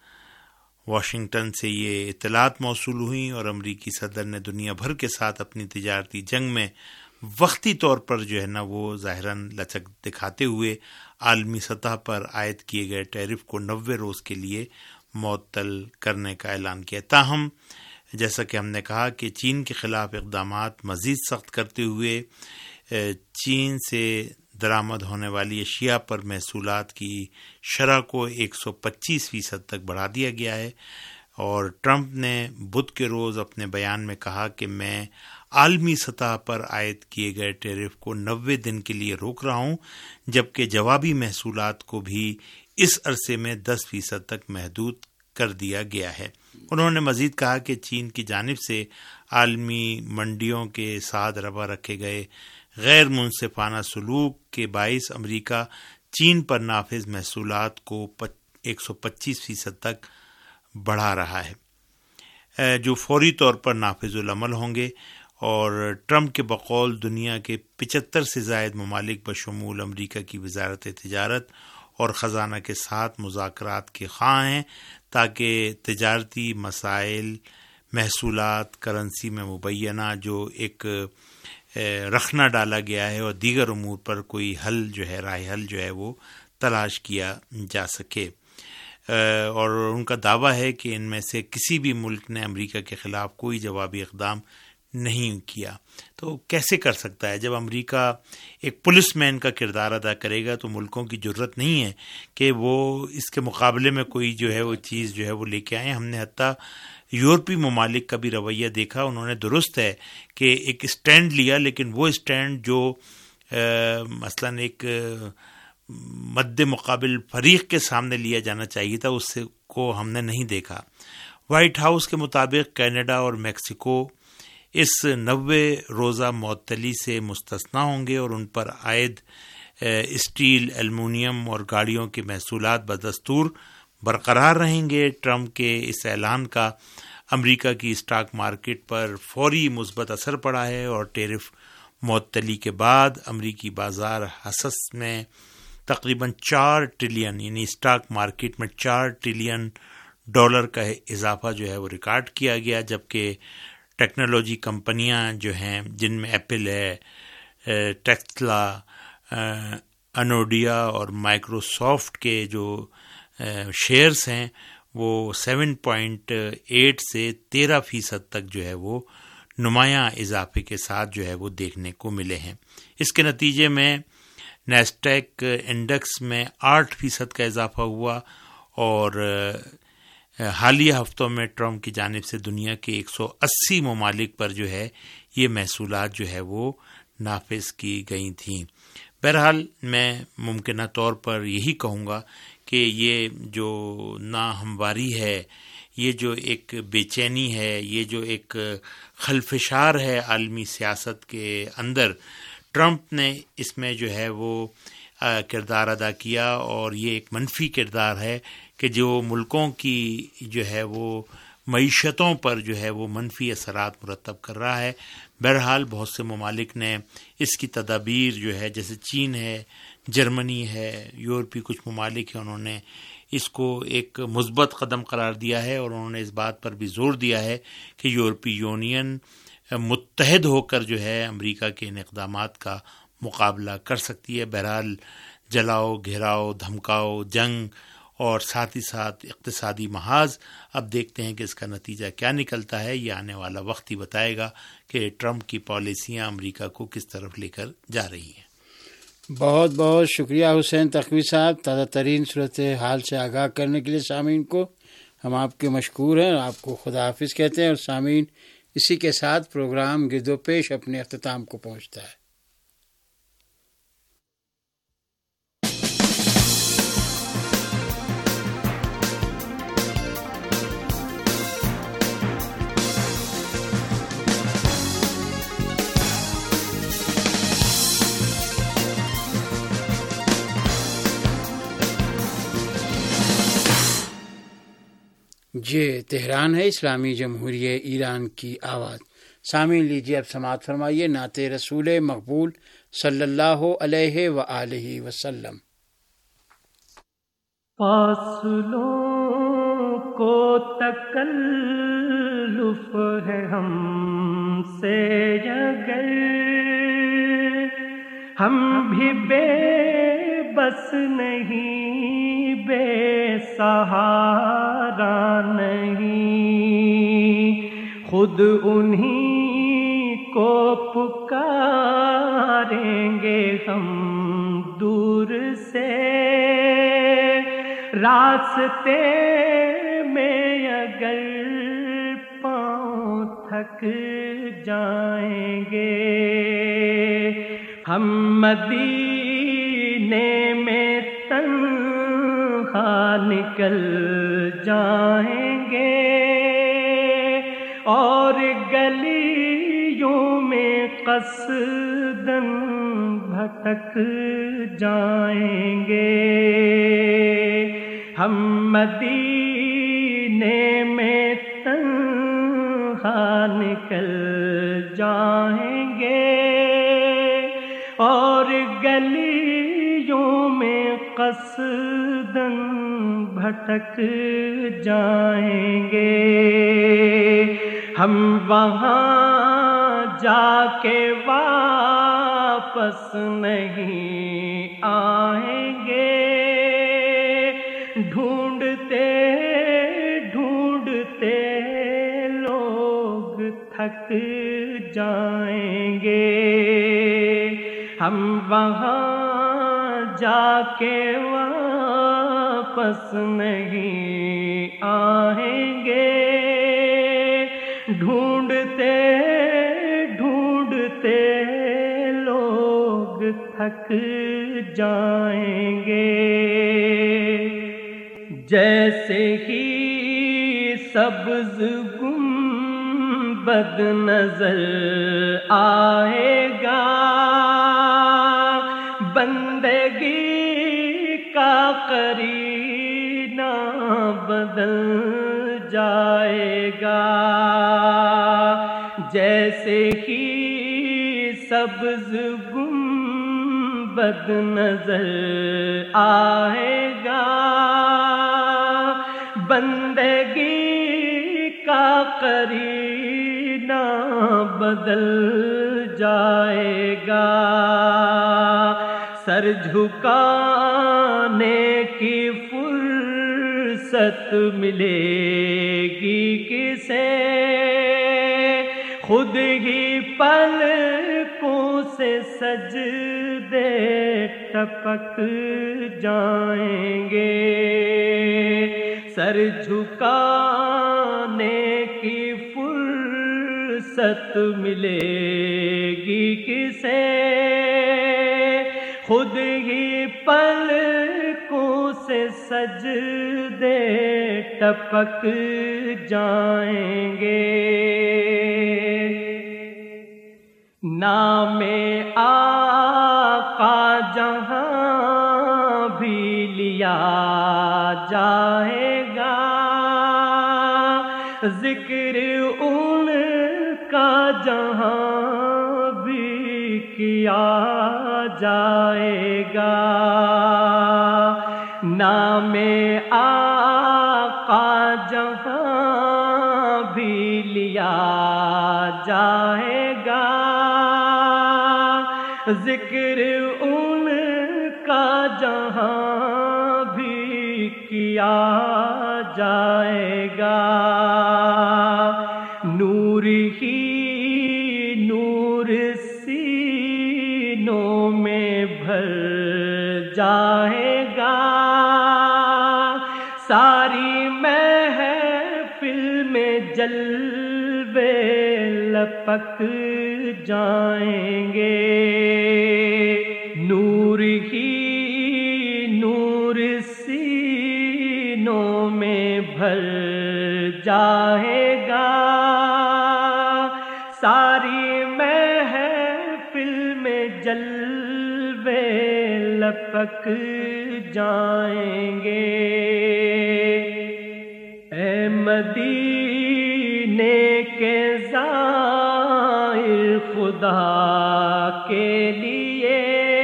واشنگٹن سے یہ اطلاعات موصول ہوئیں، اور امریکی صدر نے دنیا بھر کے ساتھ اپنی تجارتی جنگ میں وقتی طور پر جو ہے نا وہ ظاہراً لچک دکھاتے ہوئے عالمی سطح پر عائد کیے گئے ٹیرف کو نوے روز کے لیے معطل کرنے کا اعلان کیا۔ تاہم جیسا کہ ہم نے کہا کہ چین کے خلاف اقدامات مزید سخت کرتے ہوئے چین سے درآمد ہونے والی اشیاء پر محصولات کی شرح کو ایک سو پچیس فیصد تک بڑھا دیا گیا ہے، اور ٹرمپ نے بدھ کے روز اپنے بیان میں کہا کہ میں عالمی سطح پر عائد کیے گئے ٹیرف کو نوے دن کے لیے روک رہا ہوں، جبکہ جوابی محصولات کو بھی اس عرصے میں دس فیصد تک محدود کر دیا گیا ہے۔ انہوں نے مزید کہا کہ چین کی جانب سے عالمی منڈیوں کے ساتھ روا رکھے گئے غیر منصفانہ سلوک کے باعث امریکہ چین پر نافذ محصولات کو ایک سو پچیس فیصد تک بڑھا رہا ہے، جو فوری طور پر نافذ العمل ہوں گے، اور ٹرمپ کے بقول دنیا کے پچہتر سے زائد ممالک بشمول امریکہ کی وزارت تجارت اور خزانہ کے ساتھ مذاکرات کے خواہاں ہیں تاکہ تجارتی مسائل، محصولات، کرنسی میں مبینہ جو ایک رکھنا ڈالا گیا ہے اور دیگر امور پر کوئی حل جو ہے راہ حل جو ہے وہ تلاش کیا جا سکے. اور ان کا دعویٰ ہے کہ ان میں سے کسی بھی ملک نے امریکہ کے خلاف کوئی جوابی اقدام نہیں کیا. تو کیسے کر سکتا ہے؟ جب امریکہ ایک پولیس مین کا کردار ادا کرے گا تو ملکوں کی جرت نہیں ہے کہ وہ اس کے مقابلے میں کوئی جو ہے وہ چیز جو ہے وہ لے کے آئیں. ہم نے حتیٰ یورپی ممالک کا بھی رویہ دیکھا. انہوں نے درست ہے کہ ایک اسٹینڈ لیا، لیکن وہ اسٹینڈ جو مثلاً ایک مد مقابل فریق کے سامنے لیا جانا چاہیے تھا، اس سے کو ہم نے نہیں دیکھا. وائٹ ہاؤس کے مطابق کینیڈا اور میکسیکو اس نوے روزہ معطلی سے مستثنا ہوں گے اور ان پر عائد اسٹیل، ایلومینیم اور گاڑیوں کے محصولات بدستور برقرار رہیں گے. ٹرمپ کے اس اعلان کا امریکہ کی اسٹاک مارکیٹ پر فوری مثبت اثر پڑا ہے اور ٹیرف معطلی کے بعد امریکی بازار حصص میں تقریباً چار ٹریلین یعنی اسٹاک مارکیٹ میں چار ٹریلین ڈالر کا اضافہ جو ہے وہ ریکارڈ کیا گیا، جبکہ ٹیکنالوجی کمپنیاں جو ہیں جن میں ایپل ہے، ٹیسلا، انوڈیا اور مائکروسافٹ کے جو شیئرز ہیں وہ سیون پوائنٹ ایٹ سے تیرہ فیصد تک جو ہے وہ نمایاں اضافے کے ساتھ جو ہے وہ دیکھنے کو ملے ہیں. اس کے نتیجے میں نیسڈیک انڈیکس میں آٹھ فیصد کا اضافہ ہوا اور حالیہ ہفتوں میں ٹرمپ کی جانب سے دنیا کے ایک سو اسی ممالک پر جو ہے یہ محصولات جو ہے وہ نافذ کی گئی تھیں. بہرحال میں ممکنہ طور پر یہی کہوں گا کہ یہ جو ناہمواری ہے، یہ جو ایک بے چینی ہے، یہ جو ایک خلفشار ہے عالمی سیاست کے اندر، ٹرمپ نے اس میں جو ہے وہ کردار ادا کیا اور یہ ایک منفی کردار ہے کہ جو ملکوں کی جو ہے وہ معیشتوں پر جو ہے وہ منفی اثرات مرتب کر رہا ہے. بہرحال بہت سے ممالک نے اس کی تدابیر جو ہے، جیسے چین ہے، جرمنی ہے، یورپی کچھ ممالک ہیں، انہوں نے اس کو ایک مثبت قدم قرار دیا ہے اور انہوں نے اس بات پر بھی زور دیا ہے کہ یورپی یونین متحد ہو کر جو ہے امریکہ کے ان اقدامات کا مقابلہ کر سکتی ہے. بہرحال جلاؤ، گھیراؤ، دھمکاؤ، جنگ اور ساتھ ہی ساتھ اقتصادی محاذ، اب دیکھتے ہیں کہ اس کا نتیجہ کیا نکلتا ہے. یہ آنے والا وقت ہی بتائے گا کہ ٹرمپ کی پالیسیاں امریکہ کو کس طرف لے کر جا رہی ہیں. بہت بہت شکریہ حسین تقوی صاحب، تازہ ترین صورت حال سے آگاہ کرنے کے لیے. سامعین کو ہم آپ کے مشکور ہیں، آپ کو خدا حافظ کہتے ہیں. اور سامعین، اسی کے ساتھ پروگرام گرد و پیش اپنے اختتام کو پہنچتا ہے. یہ تہران ہے، اسلامی جمہوریہ ایران کی آواز. سامعین لیجیے اب سماعت فرمائیے نعت رسول مقبول صلی اللہ علیہ وآلہ وسلم. فاصلوں کو تکلف ہے ہم سے اگر، ہم بھی بے بس نہیں، بے سہارا نہیں، خود انہی کو پکاریں گے ہم دور سے. راستے میں اگر پاؤں تھک جائیں گے، ہم مدینے میں تنہا نکل جائیں گے اور گلیوں میں قصداً بھٹک جائیں گے. ہم مدینے میں تنہا نکل جائیں گے اور گلیوں میں قصداً بھٹک جائیں گے. ہم وہاں جا کے واپس نہیں آئیں گے، ڈھونڈتے ڈھونڈتے لوگ تھک جائیں گے، ہم وہاں جا کے واپس نہیں آئیں گے، ڈھونڈتے ڈھونڈتے لوگ تھک جائیں گے، جیسے ہی سبز گنبد نظر آئے گا، بندگی کا قرینہ بدل جائے گا، جیسے ہی سبز گنبد نظر آئے گا، بندگی کا قرینہ بدل جائے گا، سر جھکانے کی فرصت ملے گی کسے، خود ہی پلکوں سے سجدے ٹپک جائیں گے، سر جھکانے کی فرصت ملے گی کسے، خود ہی پلکوں سے سجدے ٹپک جائیں گے، نام آقا جہاں بھی لیا جائے گا، ذکر ان کا جہاں بھی کیا جائے گا، نام آقا جہاں بھی لیا جائے گا، ذکر ان کا جہاں بھی کیا جائے گا، نور ہی نور سینوں میں بھر جائے گا، ساری محفل میں جلوے لپک جائیں گے، نور ہی نور سینوں میں بھر جائے گا، ساری محفل میں جلوے لپک جائیں گے، اے مدینے کے زائر خدا کے لیے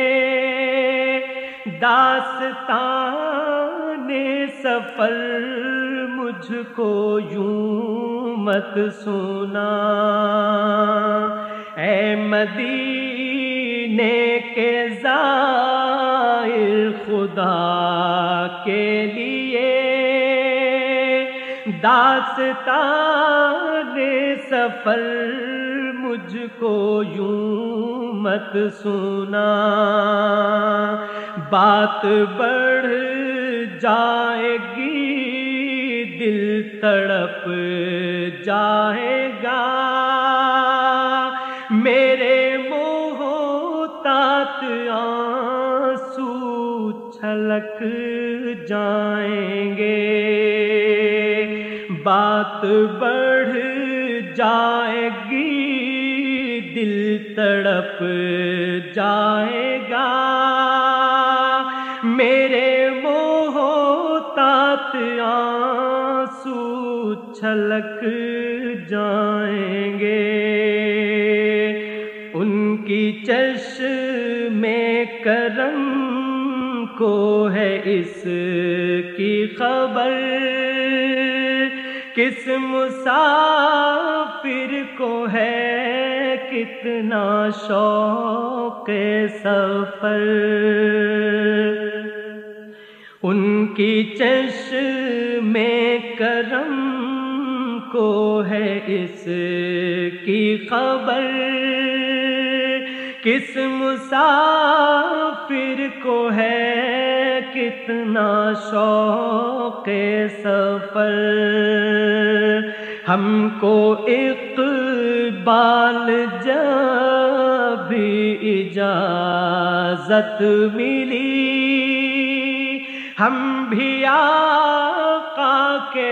داستان سفر مجھ کو یوں مت سنا، اے مدینے کے زائر خدا کے لیے داستان سفر مجھ کو یوں مت سنا، بات بڑھ جائے گی دل تڑپ جائے گا، میرے محتاط آنسو چھلک جائیں گے، بات بڑھ جائے گی دل تڑپ جائے گا، میرے محتاط آنسو چھلک جائیں گے، ان کی چشم کرم کو ہے اس کی خبر، کس مسافر کو ہے کتنا کتنا شوق سفر، ان کی چشم کرم کو ہے اس کی خبر، کس مسافر کو ہے کتنا شوق سفر، ہم کو اقبال جب اجازت ملی، ہم بھی آقا کے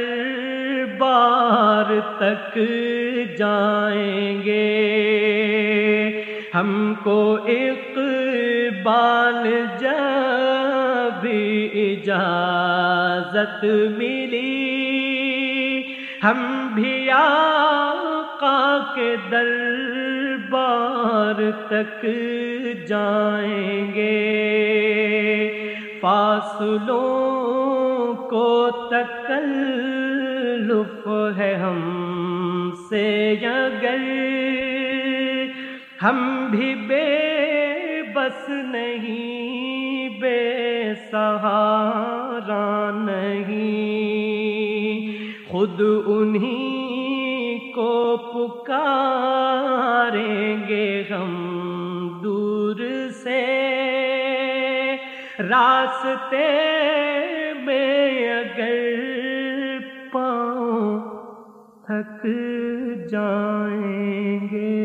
دربار تک جائیں گے، ہم کو اقبال جب اجازت ملی، ہم بھی آقا کے دربار تک جائیں گے، فاصلوں کو تکلف ہے ہم سے اگر، ہم بھی بے بس نہیں، بے سہارا نہیں، خود انہی کو پکاریں گے ہم دور سے، راستے میں اگر پاؤں تھک جائیں گے۔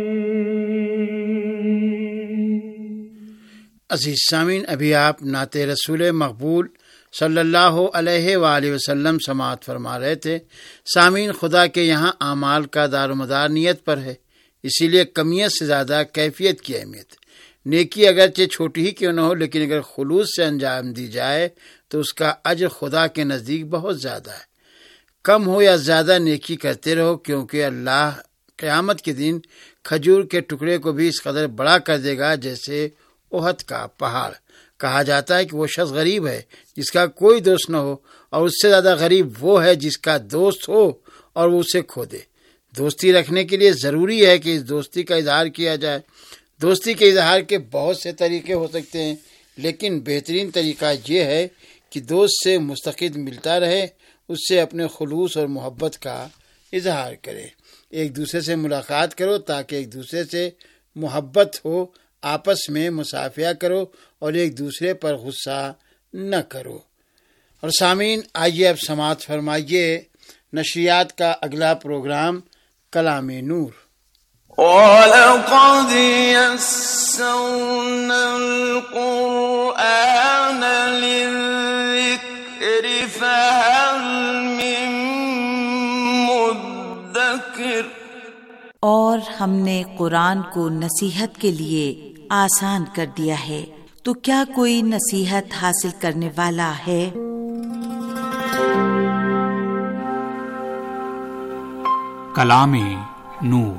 عزیز سامعین، ابھی آپ نعت رسول مقبول صلی اللہ علیہ وآلہ وسلم سماعت فرما رہے تھے۔ سامعین، خدا کے یہاں اعمال کا دار و مدار نیت پر ہے، اسی لیے کمیت سے زیادہ کیفیت کی اہمیت۔ نیکی اگرچہ چھوٹی ہی کیوں نہ ہو، لیکن اگر خلوص سے انجام دی جائے تو اس کا اجر خدا کے نزدیک بہت زیادہ ہے۔ کم ہو یا زیادہ نیکی کرتے رہو، کیونکہ اللہ قیامت کے دن کھجور کے ٹکڑے کو بھی اس قدر بڑا کر دے گا جیسے احد کا پہاڑ۔ کہا جاتا ہے کہ وہ شخص غریب ہے جس کا کوئی دوست نہ ہو، اور اس سے زیادہ غریب وہ ہے جس کا دوست ہو اور وہ اسے کھو دے۔ دوستی رکھنے کے لیے ضروری ہے کہ اس دوستی کا اظہار کیا جائے۔ دوستی کے اظہار کے بہت سے طریقے ہو سکتے ہیں، لیکن بہترین طریقہ یہ ہے کہ دوست سے مستقل ملتا رہے، اس سے اپنے خلوص اور محبت کا اظہار کرے۔ ایک دوسرے سے ملاقات کرو تاکہ ایک دوسرے سے محبت ہو، آپس میں مصافحہ کرو اور ایک دوسرے پر غصہ نہ کرو۔ اور سامعین، آئیے اب سماعت فرمائیے نشریات کا اگلا پروگرام کلام نور۔ وَلَقَدْ يَسَّرْنَا الْقُرْآنَ لِلذِّكْرِ فَهَلْ مِن مُّدَّكِرٍ، اور ہم نے قرآن کو نصیحت کے لیے آسان کر دیا ہے، تو کیا کوئی نصیحت حاصل کرنے والا ہے؟ کلام نور۔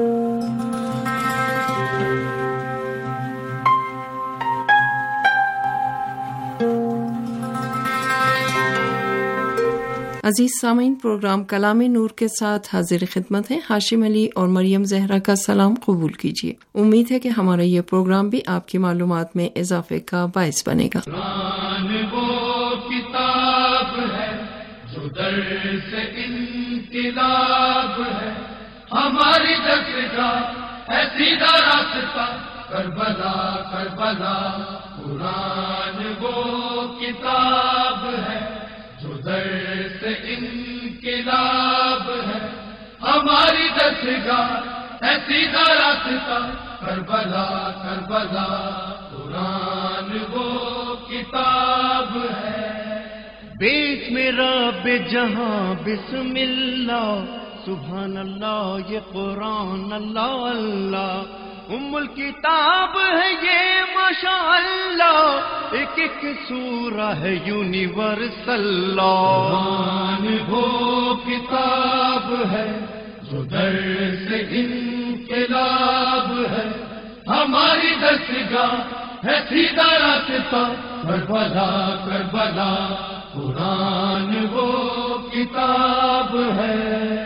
عزیز سامعین، پروگرام کلام نور کے ساتھ حاضر خدمت ہے۔ ہاشم علی اور مریم زہرا کا سلام قبول کیجیے۔ امید ہے کہ ہمارا یہ پروگرام بھی آپ کی معلومات میں اضافے کا باعث بنے گا۔ قرآن وہ کتاب ہے جو در سے انقلاب ہے، ہماری درسگاہ ہے سیدھا راستہ، کربلا کربلا۔ قرآن وہ کتاب ہے جو در سے انقلاب ہے، ہماری درسگاہ ہے سیدھا راستہ، کربلا کربلا۔ قرآن وہ کتاب ہے۔ بسم رب جہاں بسم اللہ، سبحان اللہ یہ قرآن اللہ اللہ، ام الکتاب ہے یہ ماشاء اللہ، ایک ایک سورہ ہے یونیورسل۔ قرآن وہ کتاب ہے جو در سے انقلاب ہے، ہماری درسگاہ ہے سیدھا راستہ، کربلا کربلا۔ قرآن وہ کتاب ہے۔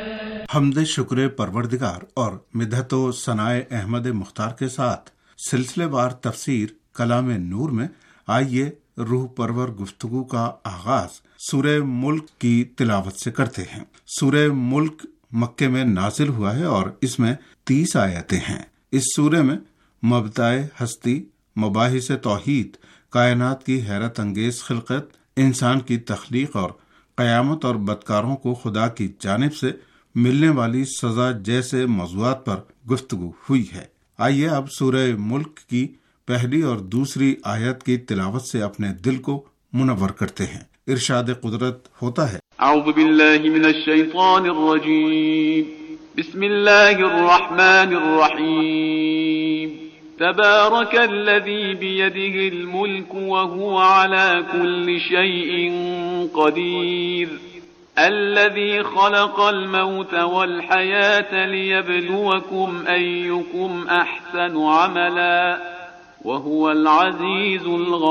حمد شکر پروردگار اور مدحت و ثنائے احمد مختار کے ساتھ سلسلے وار تفسیر کلام نور میں آئیے روح پرور گفتگو کا آغاز سورہ ملک کی تلاوت سے کرتے ہیں۔ سورہ ملک مکے میں نازل ہوا ہے اور اس میں تیس آیتیں ہیں۔ اس سورے میں مبدأ ہستی، مباحث توحید، کائنات کی حیرت انگیز خلقت، انسان کی تخلیق اور قیامت اور بدکاروں کو خدا کی جانب سے ملنے والی سزا جیسے موضوعات پر گفتگو ہوئی ہے۔ آئیے اب سورہ ملک کی پہلی اور دوسری آیت کی تلاوت سے اپنے دل کو منور کرتے ہیں۔ ارشاد قدرت ہوتا ہے، اعوذ باللہ من الشیطان الرجیم، بسم اللہ الرحمن الرحیم، تبارک الذی بیدہ الملک وہو علی کل شیء قدیر، الذی خلق الموت والحیاة لیبلوکم ایکم احسن عملا وہو العزیز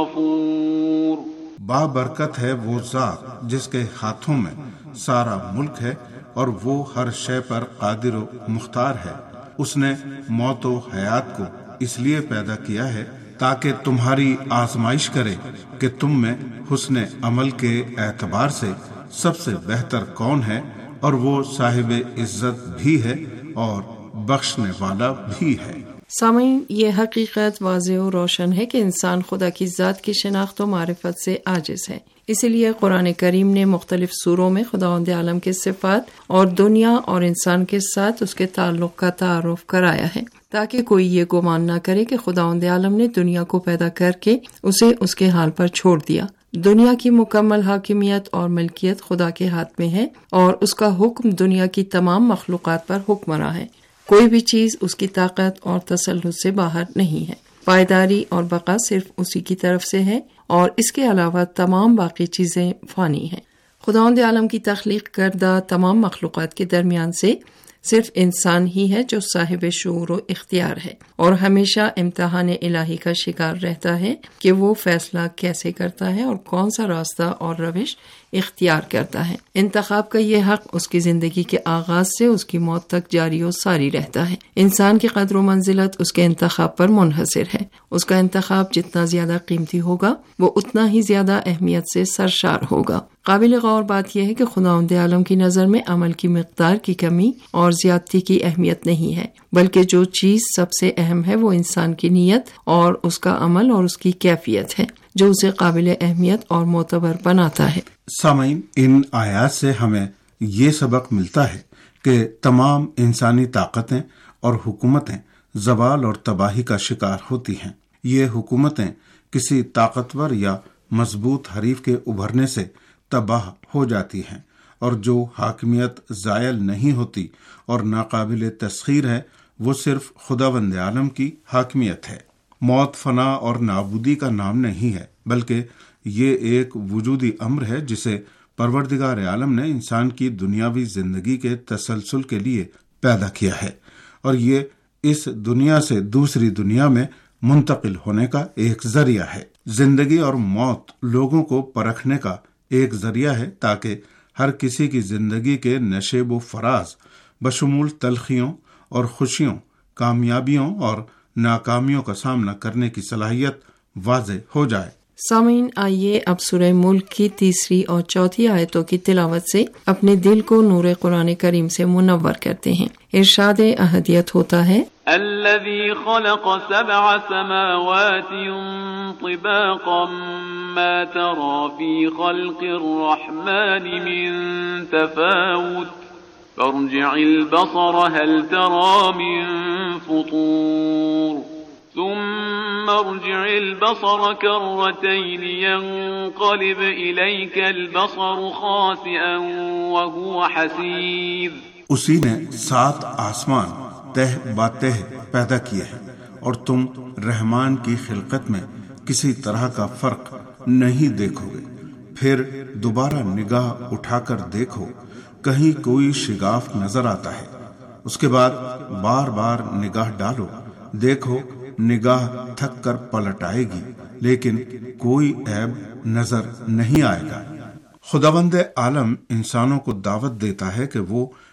الغفور۔ بابرکت ہے وہ ذات جس کے ہاتھوں میں سارا ملک ہے اور وہ ہر شے پر قادر و مختار ہے۔ اس نے موت و حیات کو اس لیے پیدا کیا ہے تاکہ تمہاری آزمائش کرے کہ تم میں حسن عمل کے اعتبار سے سب سے بہتر کون ہے، اور وہ صاحب عزت بھی ہے اور بخشنے والا بھی ہے۔ سامعین، یہ حقیقت واضح و روشن ہے کہ انسان خدا کی ذات کی شناخت و معرفت سے عاجز ہے۔ اسی لیے قرآن کریم نے مختلف سوروں میں خداوند عالم کے صفات اور دنیا اور انسان کے ساتھ اس کے تعلق کا تعارف کرایا ہے، تاکہ کوئی یہ گمان نہ کرے کہ خداوند عالم نے دنیا کو پیدا کر کے اسے اس کے حال پر چھوڑ دیا۔ دنیا کی مکمل حاکمیت اور ملکیت خدا کے ہاتھ میں ہے اور اس کا حکم دنیا کی تمام مخلوقات پر حکمراں ہے۔ کوئی بھی چیز اس کی طاقت اور تسلط سے باہر نہیں ہے۔ پائیداری اور بقا صرف اسی کی طرف سے ہے اور اس کے علاوہ تمام باقی چیزیں فانی ہیں۔ خداوند عالم کی تخلیق کردہ تمام مخلوقات کے درمیان سے صرف انسان ہی ہے جو صاحب شعور و اختیار ہے اور ہمیشہ امتحان الہی کا شکار رہتا ہے کہ وہ فیصلہ کیسے کرتا ہے اور کون سا راستہ اور روش اختیار کرتا ہے۔ انتخاب کا یہ حق اس کی زندگی کے آغاز سے اس کی موت تک جاری و ساری رہتا ہے۔ انسان کی قدر و منزلت اس کے انتخاب پر منحصر ہے۔ اس کا انتخاب جتنا زیادہ قیمتی ہوگا وہ اتنا ہی زیادہ اہمیت سے سرشار ہوگا۔ قابل غور بات یہ ہے کہ خداوند عالم کی نظر میں عمل کی مقدار کی کمی اور زیادتی کی اہمیت نہیں ہے، بلکہ جو چیز سب سے اہم ہے وہ انسان کی نیت اور اس کا عمل اور اس کی کیفیت ہے، جو اسے قابل اہمیت اور معتبر بناتا ہے۔ سامعین، ان آیات سے ہمیں یہ سبق ملتا ہے کہ تمام انسانی طاقتیں اور حکومتیں زوال اور تباہی کا شکار ہوتی ہیں۔ یہ حکومتیں کسی طاقتور یا مضبوط حریف کے ابھرنے سے تباہ ہو جاتی ہیں، اور جو حاکمیت زائل نہیں ہوتی اور ناقابل تسخیر ہے وہ صرف خداوند عالم کی حاکمیت ہے۔ موت فنا اور نابودی کا نام نہیں ہے، بلکہ یہ ایک وجودی امر ہے جسے پروردگار عالم نے انسان کی دنیاوی زندگی کے تسلسل کے لیے پیدا کیا ہے، اور یہ اس دنیا سے دوسری دنیا میں منتقل ہونے کا ایک ذریعہ ہے۔ زندگی اور موت لوگوں کو پرکھنے کا ایک ذریعہ ہے تاکہ ہر کسی کی زندگی کے نشیب و فراز بشمول تلخیوں اور خوشیوں، کامیابیوں اور ناکامیوں کا سامنا کرنے کی صلاحیت واضح ہو جائے۔ سامعین، آئیے اب سورہ ملک کی تیسری اور چوتھی آیتوں کی تلاوت سے اپنے دل کو نور قرآن کریم سے منور کرتے ہیں۔ ارشاد احدیت ہوتا ہے، الذي خلق سبع سماوات طباقا ما ترى في خلق الرحمن من تفاوت فارجع البصر هل ترى من فطور ثم ارجع البصر كرتين ينقلب إليك البصر خاسئا وهو حسير۔ اسی نے سات آسمان تہ باتہ پیدا کیے ہیں، اور تم رحمان کی خلقت میں کسی طرح کا فرق نہیں دیکھو گے۔ پھر دوبارہ نگاہ اٹھا کر دیکھو، کہیں کوئی شگاف نظر آتا ہے۔ اس کے بعد بار بار نگاہ ڈالو، دیکھو نگاہ تھک کر پلٹ آئے گی، لیکن کوئی عیب نظر نہیں آئے گا۔ خداوند عالم انسانوں کو دعوت دیتا ہے کہ وہ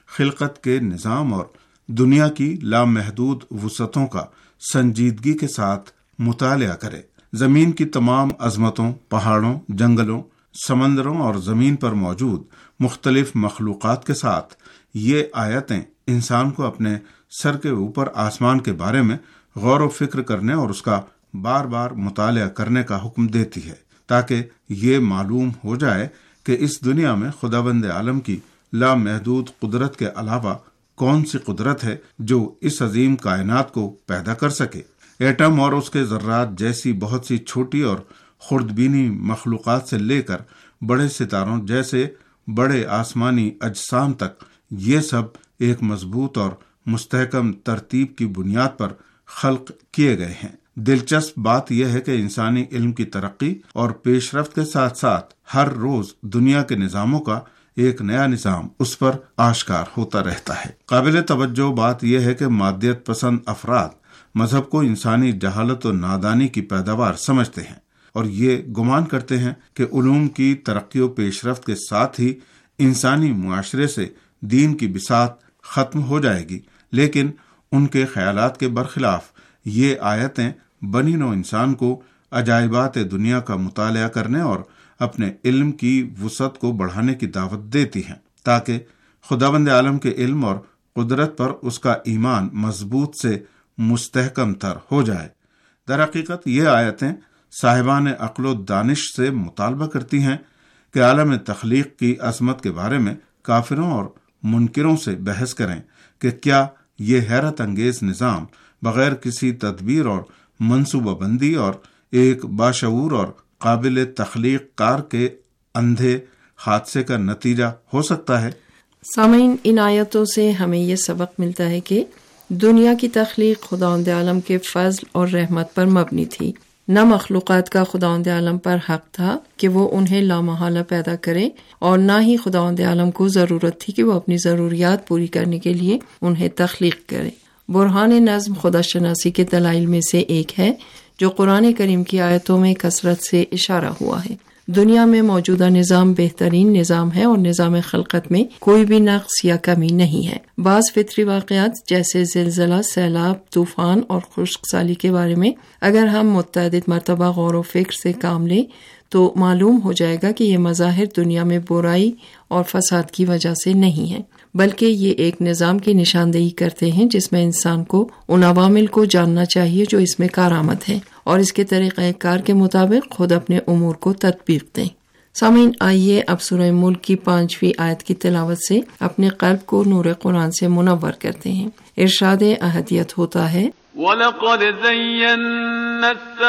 خلقت کے نظام اور دنیا کی لامحدود وسعتوں کا سنجیدگی کے ساتھ مطالعہ کرے۔ زمین کی تمام عظمتوں، پہاڑوں، جنگلوں، سمندروں اور زمین پر موجود مختلف مخلوقات کے ساتھ یہ آیتیں انسان کو اپنے سر کے اوپر آسمان کے بارے میں غور و فکر کرنے اور اس کا بار بار مطالعہ کرنے کا حکم دیتی ہے، تاکہ یہ معلوم ہو جائے کہ اس دنیا میں خداوند عالم کی لامحدود قدرت کے علاوہ کون سی قدرت ہے جو اس عظیم کائنات کو پیدا کر سکے۔ ایٹم اور اس کے ذرات جیسی بہت سی چھوٹی اور خوردبینی مخلوقات سے لے کر بڑے ستاروں جیسے بڑے آسمانی اجسام تک، یہ سب ایک مضبوط اور مستحکم ترتیب کی بنیاد پر خلق کیے گئے ہیں۔ دلچسپ بات یہ ہے کہ انسانی علم کی ترقی اور پیش رفت کے ساتھ ساتھ ہر روز دنیا کے نظاموں کا ایک نیا نظام اس پر آشکار ہوتا رہتا ہے۔ قابل توجہ بات یہ ہے کہ مادیت پسند افراد مذہب کو انسانی جہالت و نادانی کی پیداوار سمجھتے ہیں اور یہ گمان کرتے ہیں کہ علوم کی ترقی و پیش رفت کے ساتھ ہی انسانی معاشرے سے دین کی بساط ختم ہو جائے گی، لیکن ان کے خیالات کے برخلاف یہ آیتیں بنی نوع انسان کو عجائبات دنیا کا مطالعہ کرنے اور اپنے علم کی وسعت کو بڑھانے کی دعوت دیتی ہیں، تاکہ خداوند عالم کے علم اور قدرت پر اس کا ایمان مضبوط سے مستحکم تر ہو جائے۔ در حقیقت یہ آیتیں صاحبان عقل و دانش سے مطالبہ کرتی ہیں کہ عالم تخلیق کی عظمت کے بارے میں کافروں اور منکروں سے بحث کریں کہ کیا یہ حیرت انگیز نظام بغیر کسی تدبیر اور منصوبہ بندی اور ایک باشعور اور قابل تخلیق کار کے اندھے حادثے کا نتیجہ ہو سکتا ہے؟ سامعین، ان آیتوں سے ہمیں یہ سبق ملتا ہے کہ دنیا کی تخلیق خداوند عالم کے فضل اور رحمت پر مبنی تھی۔ نہ مخلوقات کا خداوند عالم پر حق تھا کہ وہ انہیں لامحالہ پیدا کرے، اور نہ ہی خداوند عالم کو ضرورت تھی کہ وہ اپنی ضروریات پوری کرنے کے لیے انہیں تخلیق کرے۔ برہان نظم خدا شناسی کے دلائل میں سے ایک ہے جو قرآن کریم کی آیتوں میں کثرت سے اشارہ ہوا ہے۔ دنیا میں موجودہ نظام بہترین نظام ہے اور نظام خلقت میں کوئی بھی نقص یا کمی نہیں ہے۔ بعض فطری واقعات جیسے زلزلہ، سیلاب، طوفان اور خشک سالی کے بارے میں اگر ہم متعدد مرتبہ غور و فکر سے کام لیں تو معلوم ہو جائے گا کہ یہ مظاہر دنیا میں برائی اور فساد کی وجہ سے نہیں ہے، بلکہ یہ ایک نظام کی نشاندہی کرتے ہیں جس میں انسان کو ان عوامل کو جاننا چاہیے جو اس میں کارآمد ہیں، اور اس کے طریقہ کار کے مطابق خود اپنے امور کو تطبیق دیں۔ سامعین، آئیے اب سورہ ملک کی پانچویں آیت کی تلاوت سے اپنے قلب کو نور قرآن سے منور کرتے ہیں۔ ارشاد احدیت ہوتا ہے: وَلَقَدْ زَيَّنَّا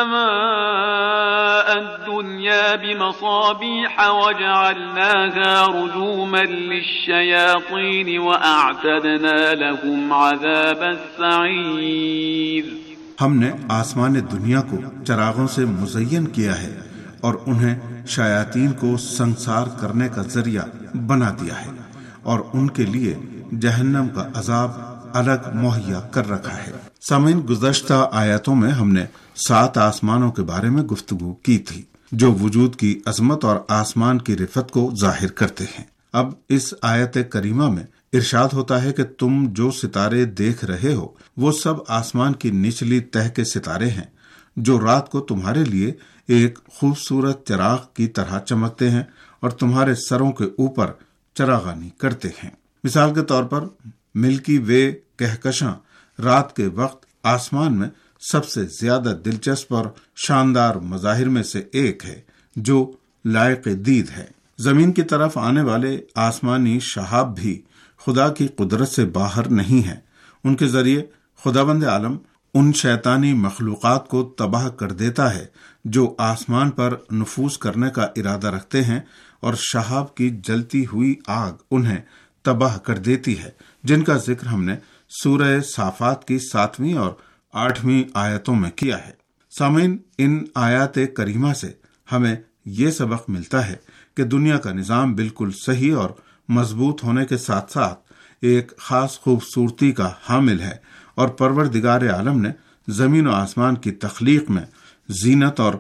السَّمَاءَ الدُّنْيَا بِمَصَابِيحَ وَجَعَلْنَاهَا رُجُومًا لِلشَّيَاطِينِ وَأَعْتَدْنَا لَهُمْ عَذَابَ السَّعِيرِ۔ ہم نے آسمان دنیا کو چراغوں سے مزین کیا ہے اور انہیں شیاطین کو سنسار کرنے کا ذریعہ بنا دیا ہے، اور ان کے لیے جہنم کا عذاب الگ مہیا کر رکھا ہے۔ سامعین، گزشتہ آیاتوں میں ہم نے سات آسمانوں کے بارے میں گفتگو کی تھی جو وجود کی عظمت اور آسمان کی رفت کو ظاہر کرتے ہیں۔ اب اس آیت کریمہ میں ارشاد ہوتا ہے کہ تم جو ستارے دیکھ رہے ہو وہ سب آسمان کی نچلی تہ کے ستارے ہیں جو رات کو تمہارے لیے ایک خوبصورت چراغ کی طرح چمکتے ہیں اور تمہارے سروں کے اوپر چراغانی کرتے ہیں۔ مثال کے طور پر ملکی وے کہکشاں رات کے وقت آسمان میں سب سے زیادہ دلچسپ اور شاندار مظاہر میں سے ایک ہے جو لائق دید ہے۔ زمین کی طرف آنے والے آسمانی شہاب بھی خدا کی قدرت سے باہر نہیں ہیں۔ ان کے ذریعے خداوند عالم ان شیطانی مخلوقات کو تباہ کر دیتا ہے جو آسمان پر نفوذ کرنے کا ارادہ رکھتے ہیں، اور شہاب کی جلتی ہوئی آگ انہیں تباہ کر دیتی ہے، جن کا ذکر ہم نے سورہ صافات کی ساتویں اور آٹھویں آیتوں میں کیا ہے۔ سامعین، ان آیات کریمہ سے ہمیں یہ سبق ملتا ہے کہ دنیا کا نظام بالکل صحیح اور مضبوط ہونے کے ساتھ ساتھ ایک خاص خوبصورتی کا حامل ہے، اور پروردگار عالم نے زمین و آسمان کی تخلیق میں زینت اور